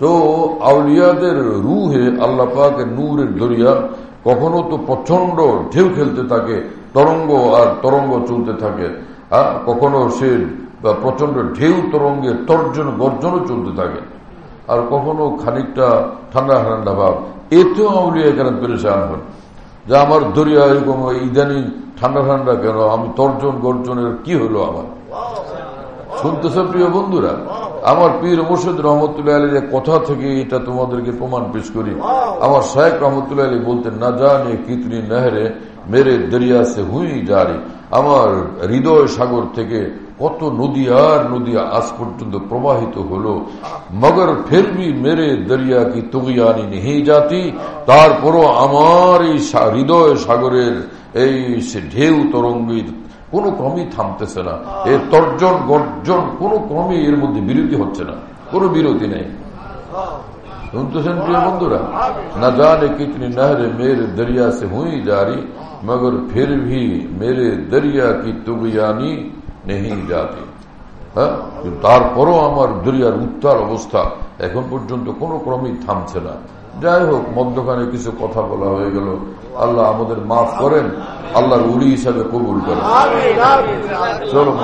তো আউলিয়াদের রুহে আল্লাহ পাকের নূরের দরিয়া কখনো তো প্রচন্ড ঢেউ খেলতে থাকে, তরঙ্গ আর তরঙ্গ চলতে থাকে, কখনো সে প্রচন্ড ঢেউ তরঙ্গে তর্জন গর্জনও চলতে থাকে, আর কখনো খানিকটা ঠান্ডা ঠান্ডা ভাব। এতেও আউলিয়া কেন পেরেশান হন যে আমার দরিয়া এরকম ইদানিং ঠান্ডা ঠান্ডা কেন, আমি তর্জন গর্জনের কি হলো আমার? শুনতেছ প্রিয় বন্ধুরা, আমার পীর মুর্শিদ রহমতুল্লাহ আলীর কথা থেকে এটা তোমাদেরকে প্রমাণ পেশ করি। আমার শায়েখ রহমতুল্লাহ আলী বলতেন, না জানে কিতনি নহরে মেরে দরিয়া সে হুই জারি, আমার হৃদয় সাগর থেকে কত নদী আর নদী আজ পর্যন্ত প্রবাহিত হলো, মগর ফির ভি মেরে দরিয়া কি তুগিয়ানি নেই জাতি, তারপরও আমার এই হৃদয় সাগরের এই ঢেউ তরঙ্গের কোন ক্রমই থামতেছে না, এর তর্জন গর্জন কোন ক্রমে এর মধ্যে বিরতি হচ্ছে না, কোন বিরতি নেই। শুনতেছেন প্রিয় বন্ধুরা, না জানে কিতনি নহরে মেরে দরিয়া সে হুই জারি, মগর ফির ভি মেরে দরিয়া কি তুগিয়ানি নেই জাতি। হ্যাঁ, তারপরও আমার দরিয়ার উত্তাল অবস্থা এখন পর্যন্ত কোন ক্রমেই থামছে না। যাই হোক, মধ্যখানে কিছু কথা বলা হয়ে গেল, আল্লাহ আমাদের মাফ করেন, আল্লাহর উলি হিসাবে কবুল করেন। চলো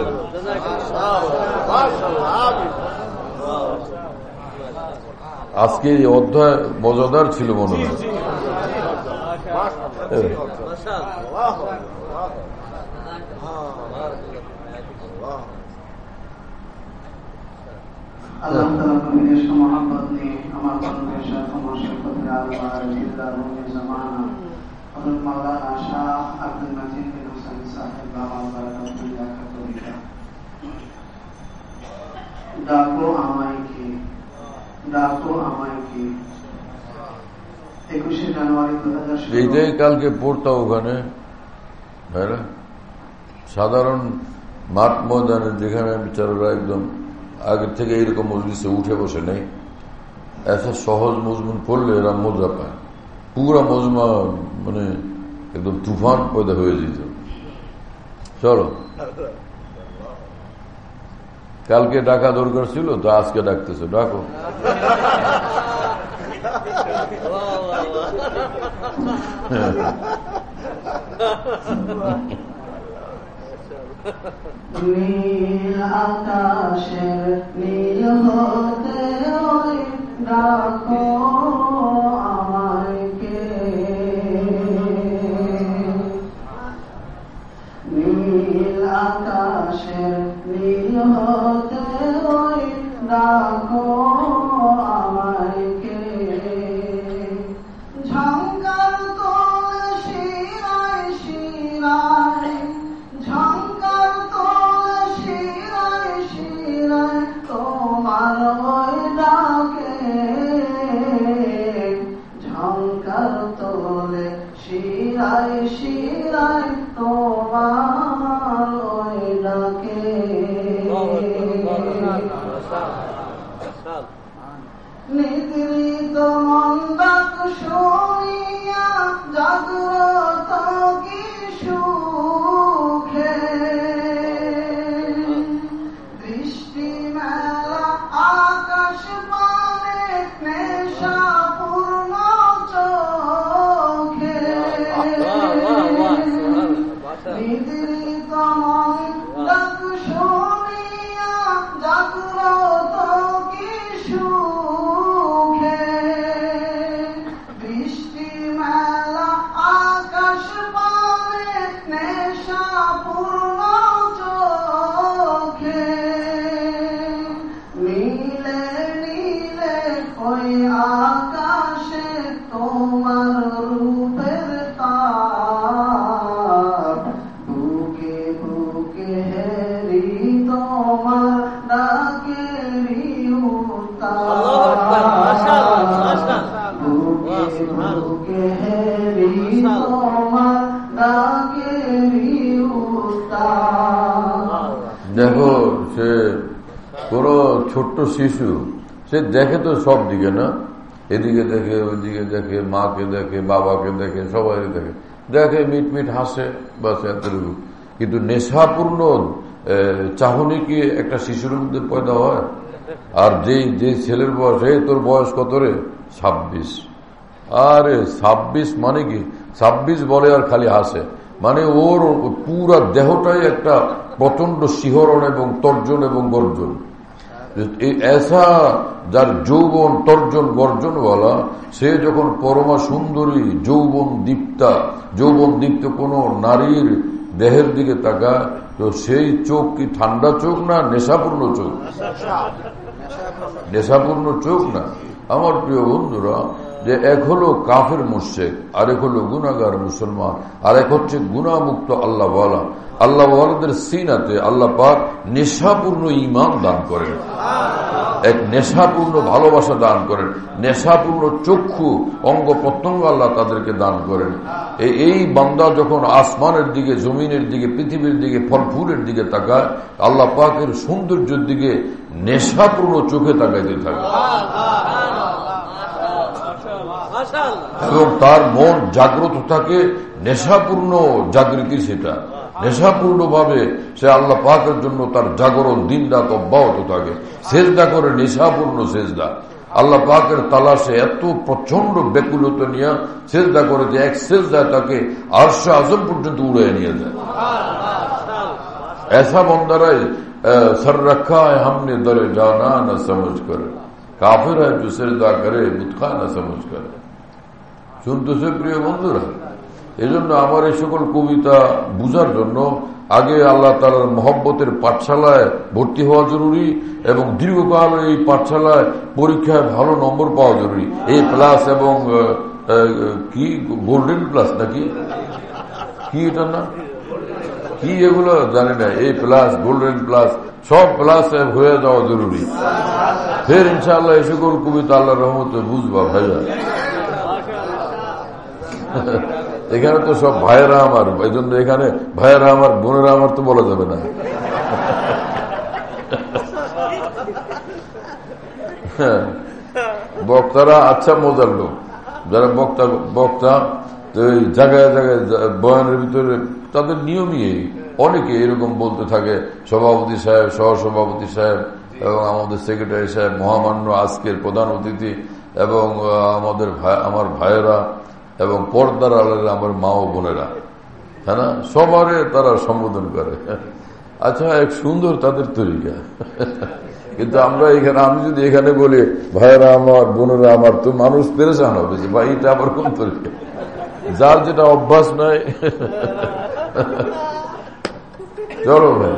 আজকে এই অধ্যায় মজাদার ছিল মনে হয়। আল্লাহ তাআলা কবিরের মহব্বত নিয়ে আমার কণ্ঠের সাথে মুশাফাতে আলমার জিল্লাহ রুমি জামানা হযরত মাওলানা শাহ আব্দুল মতিন বিন হুসাইন সাহেব দামাত বারাকাতুল্লাহ তরিকা। ডাকো আমায় কি, ডাকো আমায় কি। একুশে জানুয়ারি দু হাজার ষোলো এইটাই কালকে পড়তাম ওখানে, সাধারণ মাঠ ময়দানের যেখানে বিচাররা একদম আগের থেকে এইরকম মজলিসে উঠে বসে নেই, এত সহজ মজমুন পড়লে এরা মজা পায়। পুরা মজমা মানে একদম তুফান পয়দা হয়ে যেত। চলো, কালকে ডাকা দরকার ছিল তো আজকে ডাকতেছে, ডাকো। নীল আকাশের নীল হতে ওই ডাকো আমায় কে, নীল আকাশের নীল হতে ওই ডাকো আমায় কে। ঝঙ্কার তোলে শিরায় শিরায়, ঝঙ্কার তোলে শিরায় শিরায় তোমার ওই ডাকে, ঝঙ্কার তোলে শিরায় শিরায় তোমার ওই ডাকে। নিদ্রিত মন ডাক শুনিয়া জাগ্রত কি সুখে, দৃষ্টি মেলা আকাশ পানে নেশা পূর্ণ চোখে। নিদ্রিত মন ডাক শুনিয়া জাগ্রত কি সুখে, দৃষ্টি মেলা আকাশ পানে নেশা পূর্ণ চোখে। নীলে নীলে ওই আকাশে তোমার রূপের তাপ, বুকে বুকে হেরি তোমার ডাকেরি উত্তাপ, বুকে বুকে হেরি তোমার ডাকেরি উত্তাপ। দেখো, সে কোন ছোট্ট শিশু, সে দেখে তো সব দিকে না, এদিকে দেখে ওইদিকে দেখে, মাকে দেখে বাবাকে দেখে সবাই দেখে, দেখে মিট মিট হাসে, বাস এতটুকু। কিন্তু নেশাপূর্ণ চাহনি কি একটা শিশুর মধ্যে পয়দা হয়? আর যে যে ছেলের বয়স, এই তোর বয়স কত রে? ছাব্বিশ। আরে ছাব্বিশ মানে কি? ছাব্বিশ বলে আর খালি হাসে, মানে ওর পুরা দেহটাই একটা প্রচন্ড শিহরণ এবং তর্জন এবং গর্জন। এসা যার যৌবন তর্জন গর্জন বলা, সে যখন পরমা সুন্দরী যৌবন দীপ্তা যৌবন দীপ্ত কোন নারীর দেহের দিকে তাকায়, তো সেই চোখ কি ঠান্ডা চোখ না নেশাপূর্ণ চোখ? নেশাপূর্ণ চোখ না। আমার প্রিয় বন্ধুরা, যে এক হলো কাফের মুশরিক, আরেক হলো গুনাহগার মুসলমান, আর এক হচ্ছে গুনাহমুক্ত আল্লাহ ওয়ালা। আল্লাহ ওয়ালাদের সিনাতে আল্লাহ পাক নেশাপূর্ণ ঈমান দান করেন, এক নেশাপূর্ণ ভালোবাসা দান করেন, নেশাপূর্ণ চক্ষু অঙ্গ প্রত্যঙ্গ আল্লাহ তাদেরকে দান করেন। এই বান্দা যখন আসমানের দিকে, জমিনের দিকে, পৃথিবীর দিকে, ফল ফুলের দিকে তাকায়, আল্লাহ পাকের সৌন্দর্যের দিকে নেশাপূর্ণ চোখে তাকাইতে থাকে এবং তার মন জাগ্রত থাকে, নেশাপূর্ণ জাগৃতি, সেটা নেশাপূর্ণ ভাবে সে আল্লাহ পাকের জন্য তার জাগরণ দিন রাত অব্যাহত থাকে। সেজদা করে নেশাপূর্ণ সেজদা, আল্লাহ পাকের তালাশে এত প্রচন্ড ব্যাকুলতা নিয়ে সেজদা করে যে এক সেজদায় তাকে আরশে আজম পর্যন্ত উড়ে নিয়ে যায়। ऐसा बंदराई सर रखा है हमने दरे जाना न समझ कर, काफिर है जो सेजदा करे मुतका न समझ कर। শুনতেছে প্রিয় বন্ধুরা, এই জন্য আমার এই সকল কবিতা বুঝার জন্য আগে আল্লাহ তাআলার মহব্বতের পাঠশালায় ভর্তি হওয়া জরুরি এবং দীর্ঘকাল এই পাঠশালায় পরীক্ষায় ভালো নম্বর পাওয়া জরুরি। এই প্লাস এবং কি গোল্ডেন প্লাস নাকি কি, এটা না কি, এগুলো জানি না, এই প্লাস গোল্ডেন প্লাস সব প্লাস হয়ে যাওয়া জরুরি। ফের ইনশাআল্লাহ এই সকল কবিতা আল্লাহর রহমতে বুঝবা ভাইয়া। এখানে তো সব ভাইয়েরা আমার, এই জন্য এখানে ভাইয়েরা আমার বোনেরা আমার তো বলা যাবে না। বক্তারা আচ্ছা মজার লোক, যারা বক্তা বক্তা জায়গায় জায়গায় বয়ানের ভিতরে তাদের নিয়মই অনেকে এরকম বলতে থাকে, সভাপতি সাহেব, সহসভাপতি সাহেব এবং আমাদের সেক্রেটারি সাহেব, মহামান্য আজকের প্রধান অতিথি এবং আমাদের আমার ভাইয়েরা এবং পর্দার আড়ালে আমার মা ও বোনেরা, হ্যাঁ না, সবারে তারা সম্বোধন করে। আচ্ছা, এক সুন্দর তাদের তরিকা। কিন্তু আমরা এখানে, আমি যদি এখানে বলি ভাইয়েরা আমার, বোনেরা আমার, তো মানুষ পেরেশান হবে যে ভাই এটা আবার কোন তরিকা, যার যেটা অভ্যাস নয়। চলো ভাই,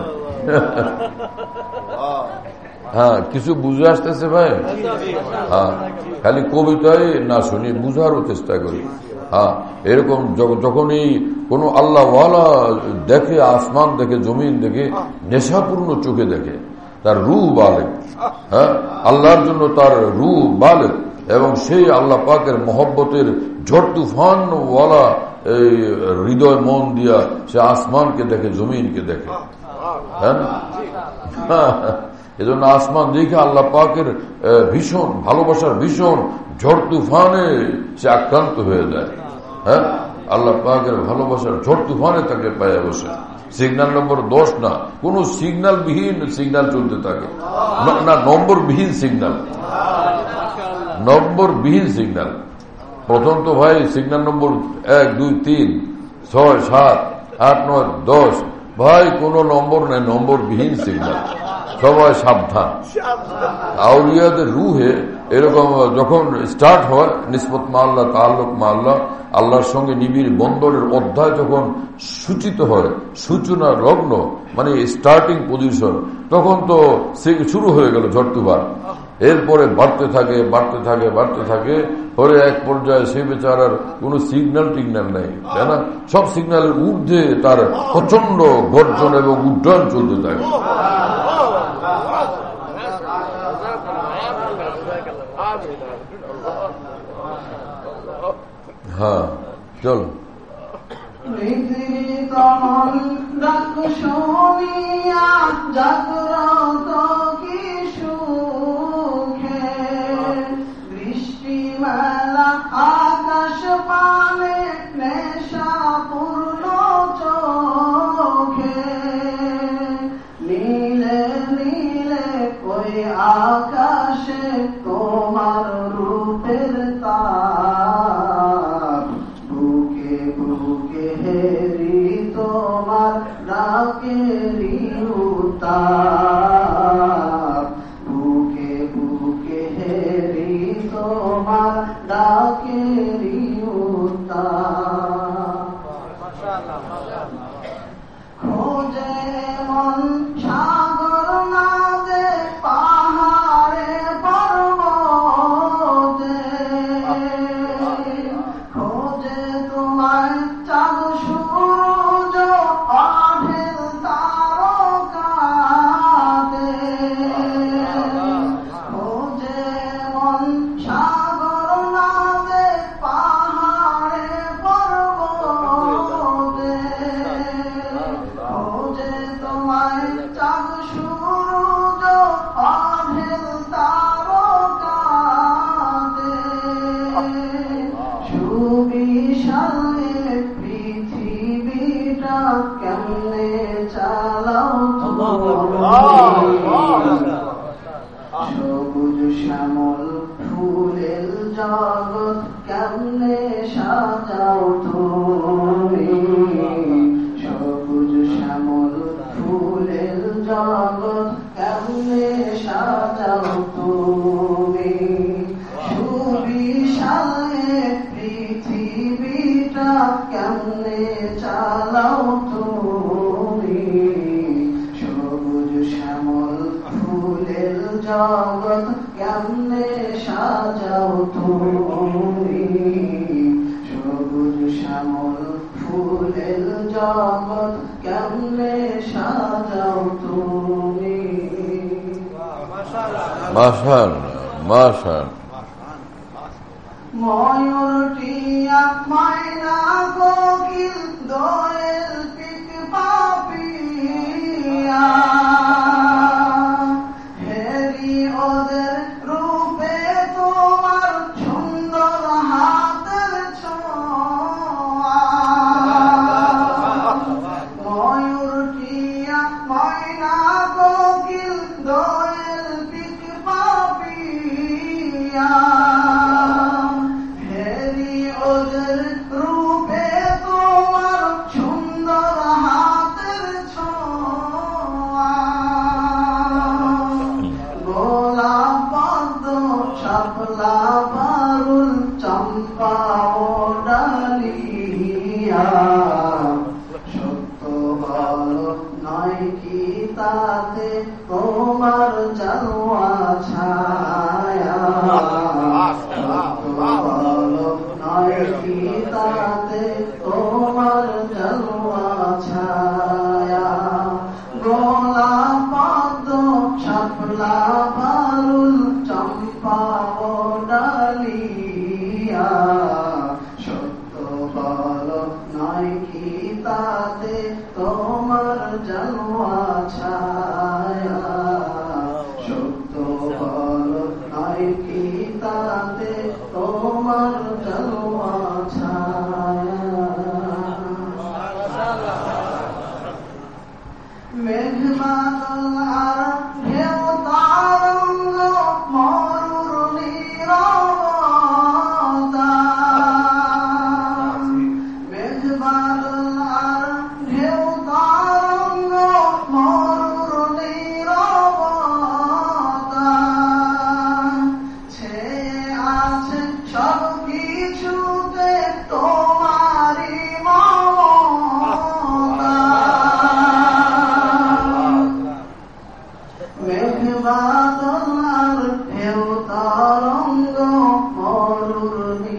হ্যাঁ কিছু বুঝে আসতেছে ভাই? হ্যাঁ, খালি কবিতায় না শুনি, বুঝারও চেষ্টা করি। হ্যাঁ, এরকম যখনই কোন আল্লাহ ওয়ালা দেখে, আসমান দেখে, জমিন দেখে, নেশাপূর্ণ চোখে দেখে, তার রূহ বালেক, হ্যাঁ আল্লাহর জন্য তার রূহ বালেক, এবং সেই আল্লাহ পাকের মহব্বতের ঝড় তুফান ওয়ালা এই হৃদয় মন দিয়া সে আসমানকে দেখে, জমিনকে দেখে। হ্যাঁ, এজন্য আসমান দেখে আল্লাহ পাকের ভীষণ ভালোবাসার ভীষণ ঝড় তুফানে সে আক্রান্ত হয়ে যায়। হ্যাঁ, আল্লাহ পাকের ভালোবাসার ঝড় তুফানে তাকে পায়ে বসে। সিগন্যাল নম্বর দশ না, কোন সিগন্যাল বিহীন সিগন্যাল চলতে থাকে না, নম্বর বিহীন সিগন্যাল, নম্বর বিহীন সিগন্যাল। প্রথম তো ভাই সিগন্যাল নম্বর এক, দুই, তিন, ছয়, সাত, আট, নয়, দশ, ভাই কোন নম্বর নেই, নম্বর বিহীন সিগন্যাল। সবাই সাবধান। আউলিয়াদের রুহে এরকম যখন স্টার্ট হয় নিসবত মাল্লাহ, তাআল্লুক মাল্লাহ, আল্লাহর সঙ্গে নিবিড় বন্ধনের অধ্যায় যখন সূচিত হয়, সূচনা লগ্ন মানে স্টার্টিং পজিশন, তখন তো শুরু হয়ে গেল ঝড় তুফান। এরপরে বাড়তে থাকে, বাড়তে থাকে, বাড়তে থাকে, পরে এক পর্যায়ে সেই বেচারার কোন সিগন্যাল টিগন্যাল নেই, তাই না? সব সিগন্যালের ঊর্ধ্বে তার প্রচন্ড গর্জন এবং উড্ডয়ন চলতে থাকে। হ্যাঁ, চলো আকাশ পানে নেশা পূর্ণ চোখে, নীলে নীলে ওই আকাশে তোমার রূপের তাপ, বুকে বুকে হেরি তোমার ডাকেরি উত্তাপ, বুকে বুকে হেরি তোমার ডাকেরি উত্তাপ। খোঁজে মন সাগর নাদে পাহাড়ে পর্বতে, খোঁজে তোমায় চাঁদ সূর্য অঢেল তারকাতে, খোঁজে মন সাগর নাদে পাহাড়ে পর্বতে, খোঁজে তোমায় চাঁদ সূর্য অঢেল তারকাতে। সুবিশাল পৃথিবীটা কেমনে চালাও তুমি, সবুজ শ্যামল ফুলের জগৎ কেমনে সাজাও তুমি, সবুজ শ্যামল ফুলের জগৎ কেমনে সাজাও তুমি। সুবিশাল পৃথিবীটা কেমনে চালাও তুমি, সবুজ শ্যামল ফুলের জগৎ কেমনে সাজাও তুমি, সবুজ শ্যামল ফুলের জগৎ কেমনে সাজাও তুমি। মাশাআল্লাহ মাশাআল্লাহ। ময়ূর টিয়া ময়না কোকিল দোয়েল পিক পাপিয়া, হেরি ওদের রূপে তোমার সুন্দর হাতের ছোঁয়া। ময়ূর টিয়া ময়না কোকিল দোয়েল পিক পাপিয়া, হেরি ওদের রূপে তোমার সুন্দর হাতের ছোঁয়া। গোলাপ পদ্ম শাপলা পারুল চম্পা ও ডালিয়া, সত্য বলো নয় কি তাতে তোমার জালওয়া ছায়া, সত্য বলো নয় কি তাতে তোমার জালওয়া ছায়া। গোলাপ পদ্ম শাপলা পারুল চম্পা ও ডালিয়া, সত্য বলো নয় কি তাতে তোমার জালওয়া ছায়া, সত্য বলো নয় কি তাতে তোমার জালওয়া ছায়া। মেঘমাদল আর ঢেউ তারঙ্গ মরুর নীরবতা, মেঘমাদল আর ঢেউ তারঙ্গ মরুর নীরবতা, ছেয়ে আছে সব কিছুতে তোমারি মমতা। মেঘবাদল আর ঢেউ তরঙ্গ মরুর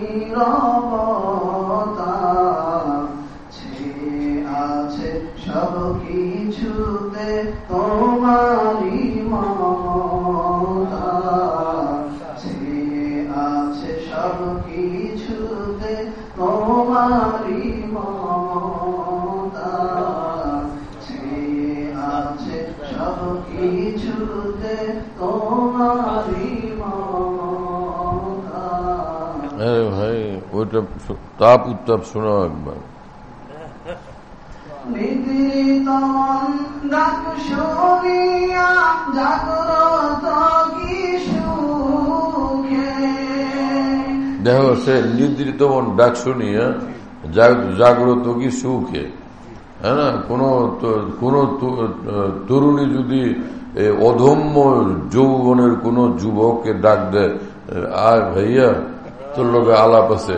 নীরবতা, ছেয়ে আছে সব কিছুতে তোমারি মমতা, ছেয়ে আছে সব কিছুতে তোমারি মমতা, ছেয়ে আছে সব কিছুতে তোমারি মমতা। আরে ভাই ওইটা তাপ উত্তাপ শোনাও একবার। নিদ্রিত তমন ডাক শুনিয়া জাগ্রত কি সুখে। দেখো, সে নিদ্রিত মন ডাক শুনিয়া জাগ্রত কি সুখে, হ্যাঁ না? কোন কোন তরুণী যদি অধম্য যৌবনের কোন যুবককে ডাক দেয়, আয় ভাইয়া তোর লোকে আলাপ আছে,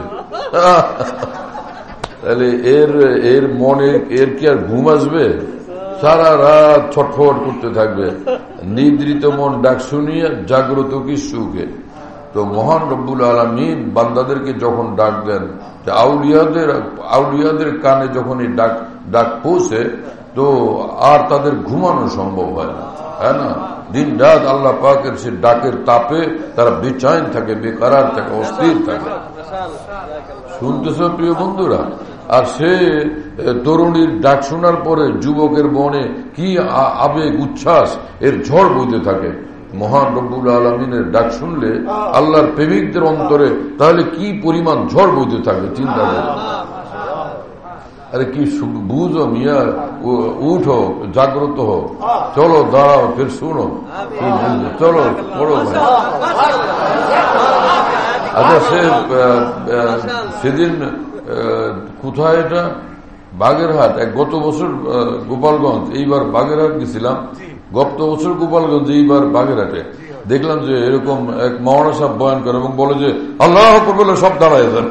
তাহলে এর এর মনে এর কি আর ঘুম আসবে? সারা রাত ছটফট করতে থাকবে। নিদ্রিত মন ডাক শুনিয়া জাগ্রত কি সুখে। তো মহান রব্বুল আলামিন বান্দাদেরকে যখন ডাক দেন, আউলিয়াদের আউলিয়াদের কানে যখন এই ডাক ডাক পৌঁছে, তো আর তাদের ঘুমানো সম্ভব হয় না, হ্যাঁ না? দিন রাত আল্লাহ পাকের সে ডাকের তাপে তারা বেচैन থাকে, বেকারার থাকে, অস্থির থাকে। শুনতেছ প্রিয় বন্ধুরা? আর সে তরুণীর ডাক শোনার পরে যুবকের মনে কি আবেগ উচ্ছ্বাস, এর ঝড় বইতে থাকে। মহান রব্বুল আলমিনের ডাক শুনলে আল্লাহর প্রেমিকদের অন্তরে তাহলে কি পরিমাণ ঝড় বইতে থাকে চিন্তা করে। আরে কি বুঝো মিয়া, উঠো, জাগ্রত হো, চলো দাঁড়াও, ফের শুনো, চলো পড়ো। আচ্ছা, সে সেদিন কোথায় এটা বাগেরহাট, এক গত বছর গোপালগঞ্জ, এইবার বাগেরহাট গেছিলাম। গত বছর গোপালগঞ্জ, এইবার বাগেরহাটে দেখলাম যে এরকম এক মাওলানা সাহেব বয়ান করে এবং বলে যে আল্লাহ আকবার বলে সব দাঁড়ায় যান।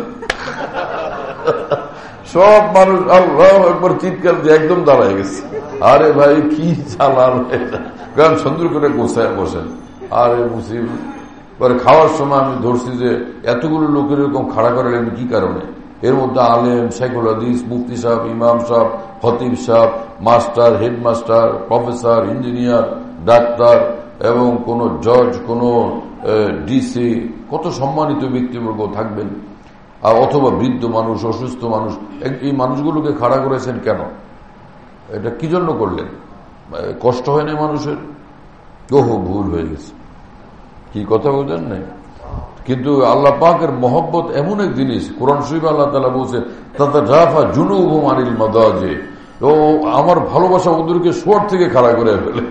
সব মানুষ আল্লাহ একবার চিৎকার দিয়ে একদম দাঁড়ায় গেছে। আরে ভাই কি চালান, গান সুন্দর করে গোছায় বসেন। আরে মুসিব পরে খাওয়ার সময় আমি ধরছি যে এতগুলো লোকের এরকম খাড়া করালেন কি কারণে? এর মধ্যে আলেম, শাইখুল হাদিস, মুফতি সাহেব, ইমাম সাহেব, খতিব সাহেব, মাস্টার, হেডমাস্টার, প্রফেসর, ইঞ্জিনিয়ার, ডাক্তার এবং কোন জজ, কোন ডিসি, কত সম্মানিত ব্যক্তিবর্গ থাকবেন, আর অথবা বৃদ্ধ মানুষ, অসুস্থ মানুষ। এই মানুষগুলোকে খাড়া করেছেন কেন? এটা কি জন্য করলেন? কষ্ট হয় না মানুষের? ওহো, ভুল হয়ে গেছে। কি কথা বলছেন না? কিন্তু আল্লাহ পাকের মহব্বত এমন এক জিনিস, কোরআন শরীফে আল্লাহ তাআলা বলছে তাতাজাফা জুনুবুহুম আনিল মাদাজি, ও আমার ভালোবাসা ওদেরকে শোয়ার থেকে খাড়া করে ফেলে,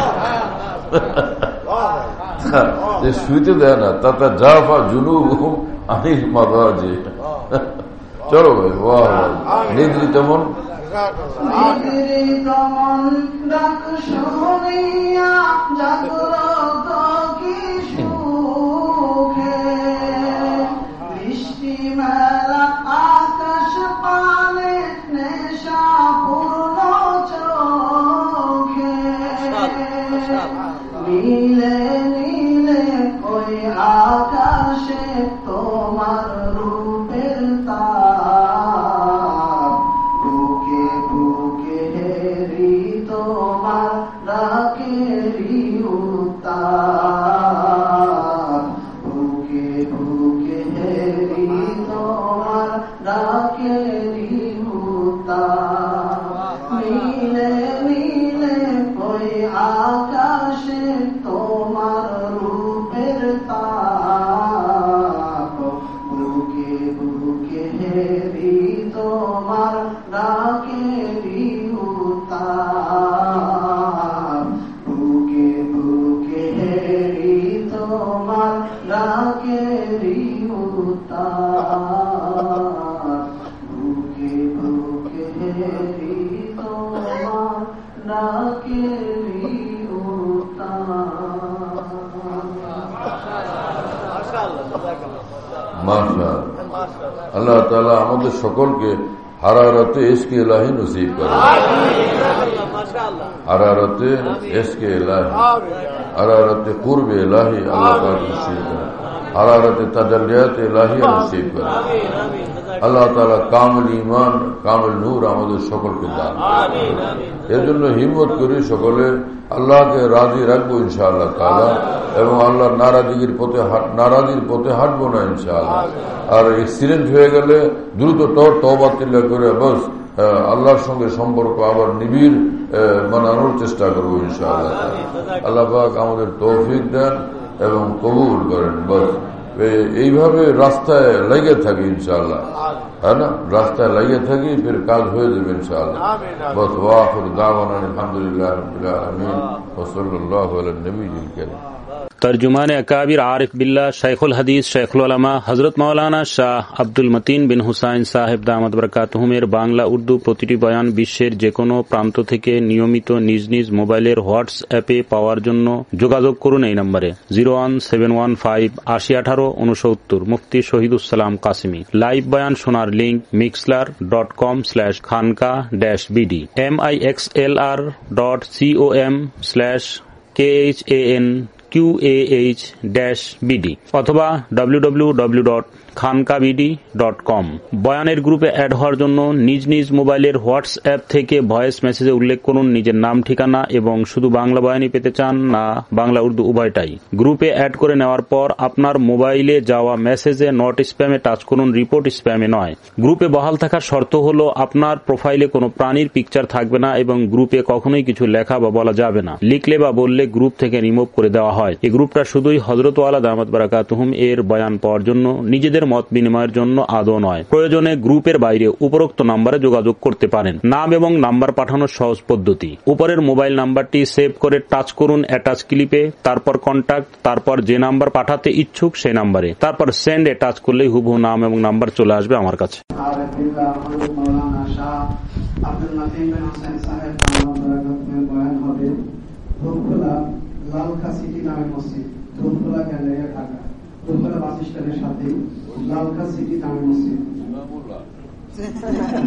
যে শুইতে দেয় না। তাতাজাফা জুনুবুহুম আনিল মাদাজি। চলো ভাই, বাহ, নিদ্রিত মন নিদ্রিত মন ডাক শুনিয়া জাগ্রত কি সুখে। বৃষ্টি মেলা আকাশ পানে নেশা পূর্ণ চোখে। নীলে নীলে ওই আকাশে তোমার রূপের তাপ, বুকে বুকে হেরি তোমার ডাকেরি উত্তাপ, বুকে বুকে হেরি তোমার ডাকেরি উত্তাপ। নীলে নীলে ওই আকাশে তোমার রূপের তাপ, বুকে বুকে হেরি তোমার ডাকেরি উত্তাপ, বুকে বুকে হেরি তোমার ডাকেরি উত্তাপ, বুকে বুকে হেরি তোমার ডাকেরি উত্তাপ। মাশাআল্লাহ। আল্লাহ তাআলা আমাদের সকলকে হারারতে ইশকে ইলাহি নসিব করে, হারারতে ইশকে ইলাহি, হারারতে কুরবে ইলাহি আল্লাহ পাক নসিব করে, হারারতে তাজাল্লিয়াত ইলাহি নসিব করে। আল্লাহ তাআলা কামিল ঈমান, কামিল নূর আমাদের সকলকে দান করেন। এর জন্য হিম্মত করি সকলে আল্লাহকে রাজি রাখবো ইনশাআল্লাহ তাআলা, এবং আল্লাহর নারাজির পথে নারাজির পথে হাঁটবো না ইনশাআল্লাহ। আর এক্সিডেন্ট হয়ে গেলে দ্রুত তওবা তিল্লা করে বস আল্লাহর সঙ্গে সম্পর্ক আবার নিবিড় বানানোর চেষ্টা করবো ইনশাআল্লাহ। আল্লাহ পাক আমাদের তৌফিক দেন এবং কবুল করেন। বস এইভাবে রাস্তায় লেগে থাকি ইনশাআল্লাহ, হ্যাঁ না, রাস্তায় লেগে থাকি, ফির কাজ হয়ে যাবে ইনশাআল্লাহ। বস ওয়াখির দাওয়ানা আলহামদুলিল্লাহ রাব্বিল আলামিন ওয়া সাল্লাল্লাহু আলা নবিয়িল কারীম। তর্জুমান আকাবির আরিফ বিল্লাহ শাইখুল হাদিস শাইখুল উলামা হযরত মাওলানা শাহ আব্দুল মতিন বিন হুসাইন সাহেব দামাত বরকাতুহুমের বাংলা উর্দু প্রতিটি বয়ান বিশ্বের যে কোনো প্রান্ত থেকে নিয়মিত নিজ নিজ মোবাইলের হোয়াটসঅ্যাপে পাওয়ার জন্য যোগাযোগ করুন এই নম্বরে zero one seven one five আশি আঠারো উনসত্তর। মুফতি শহীদুসালাম কাসিমি। লাইভ বয়ান শোনার link mixlr dot com slash khanqah dash BD M I X L R dot COM slash K H A N Q A H dash BD অথবা W W W dot khanqahbd dot com. বয়ানের গ্রুপে add হওয়ার জন্য নিজ নিজ মোবাইলের WhatsApp থেকে voice মেসেজে উল্লেখ করুন নিজের নাম, ঠিকানা এবং শুধু বাংলা বয়ানই পেতে চান না বাংলা উর্দু উভয়টাই। গ্রুপে অ্যাড করে নেওয়ার পর আপনার মোবাইলে যাওয়া মেসেজে নট স্প্যামে টাচ করুন, রিপোর্ট স্প্যামে নয়। গ্রুপে বহাল থাকার শর্ত হল আপনার প্রোফাইলে কোনো প্রাণীর পিকচার থাকবে না এবং গ্রুপে কখনোই কিছু লেখা বা বলা যাবে না। লিখলে বা বললে গ্রুপ থেকে রিমুভ করে দেওয়া হয়। এই গ্রুপটা শুধুই হযরত ওয়ালা দামাত বারাকাতুহুম এর বয়ান পাওয়ার জন্য, নিজেদের মত বিনিময়ের জন্য আদৌ নয়। প্রয়োজনে গ্রুপের বাইরে উপরোক্ত নাম্বারে যোগাযোগ করতে পারেন। নাম এবং নাম্বার পাঠানোর সহজ পদ্ধতি: উপরের মোবাইল নাম্বারটি সেভ করে টাচ করুন অ্যাটাচ ক্লিপে, তারপর কন্ট্যাক্ট, তারপর যে নাম্বার পাঠাতে ইচ্ছুক সেই নাম্বারে, তারপর সেন্ড এ টাচ করলেই হুবহু নাম এবং নাম্বার চলে আসবে আমার কাছে। লালখা সিটি নামে মসজিদ, ধূপখোলা গ্যালারিয়া, ঢাকা। ধূপখোলা বাস স্ট্যান্ডের সাথে লালখা সিটি নামে মসজিদ।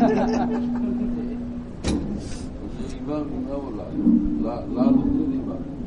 লাল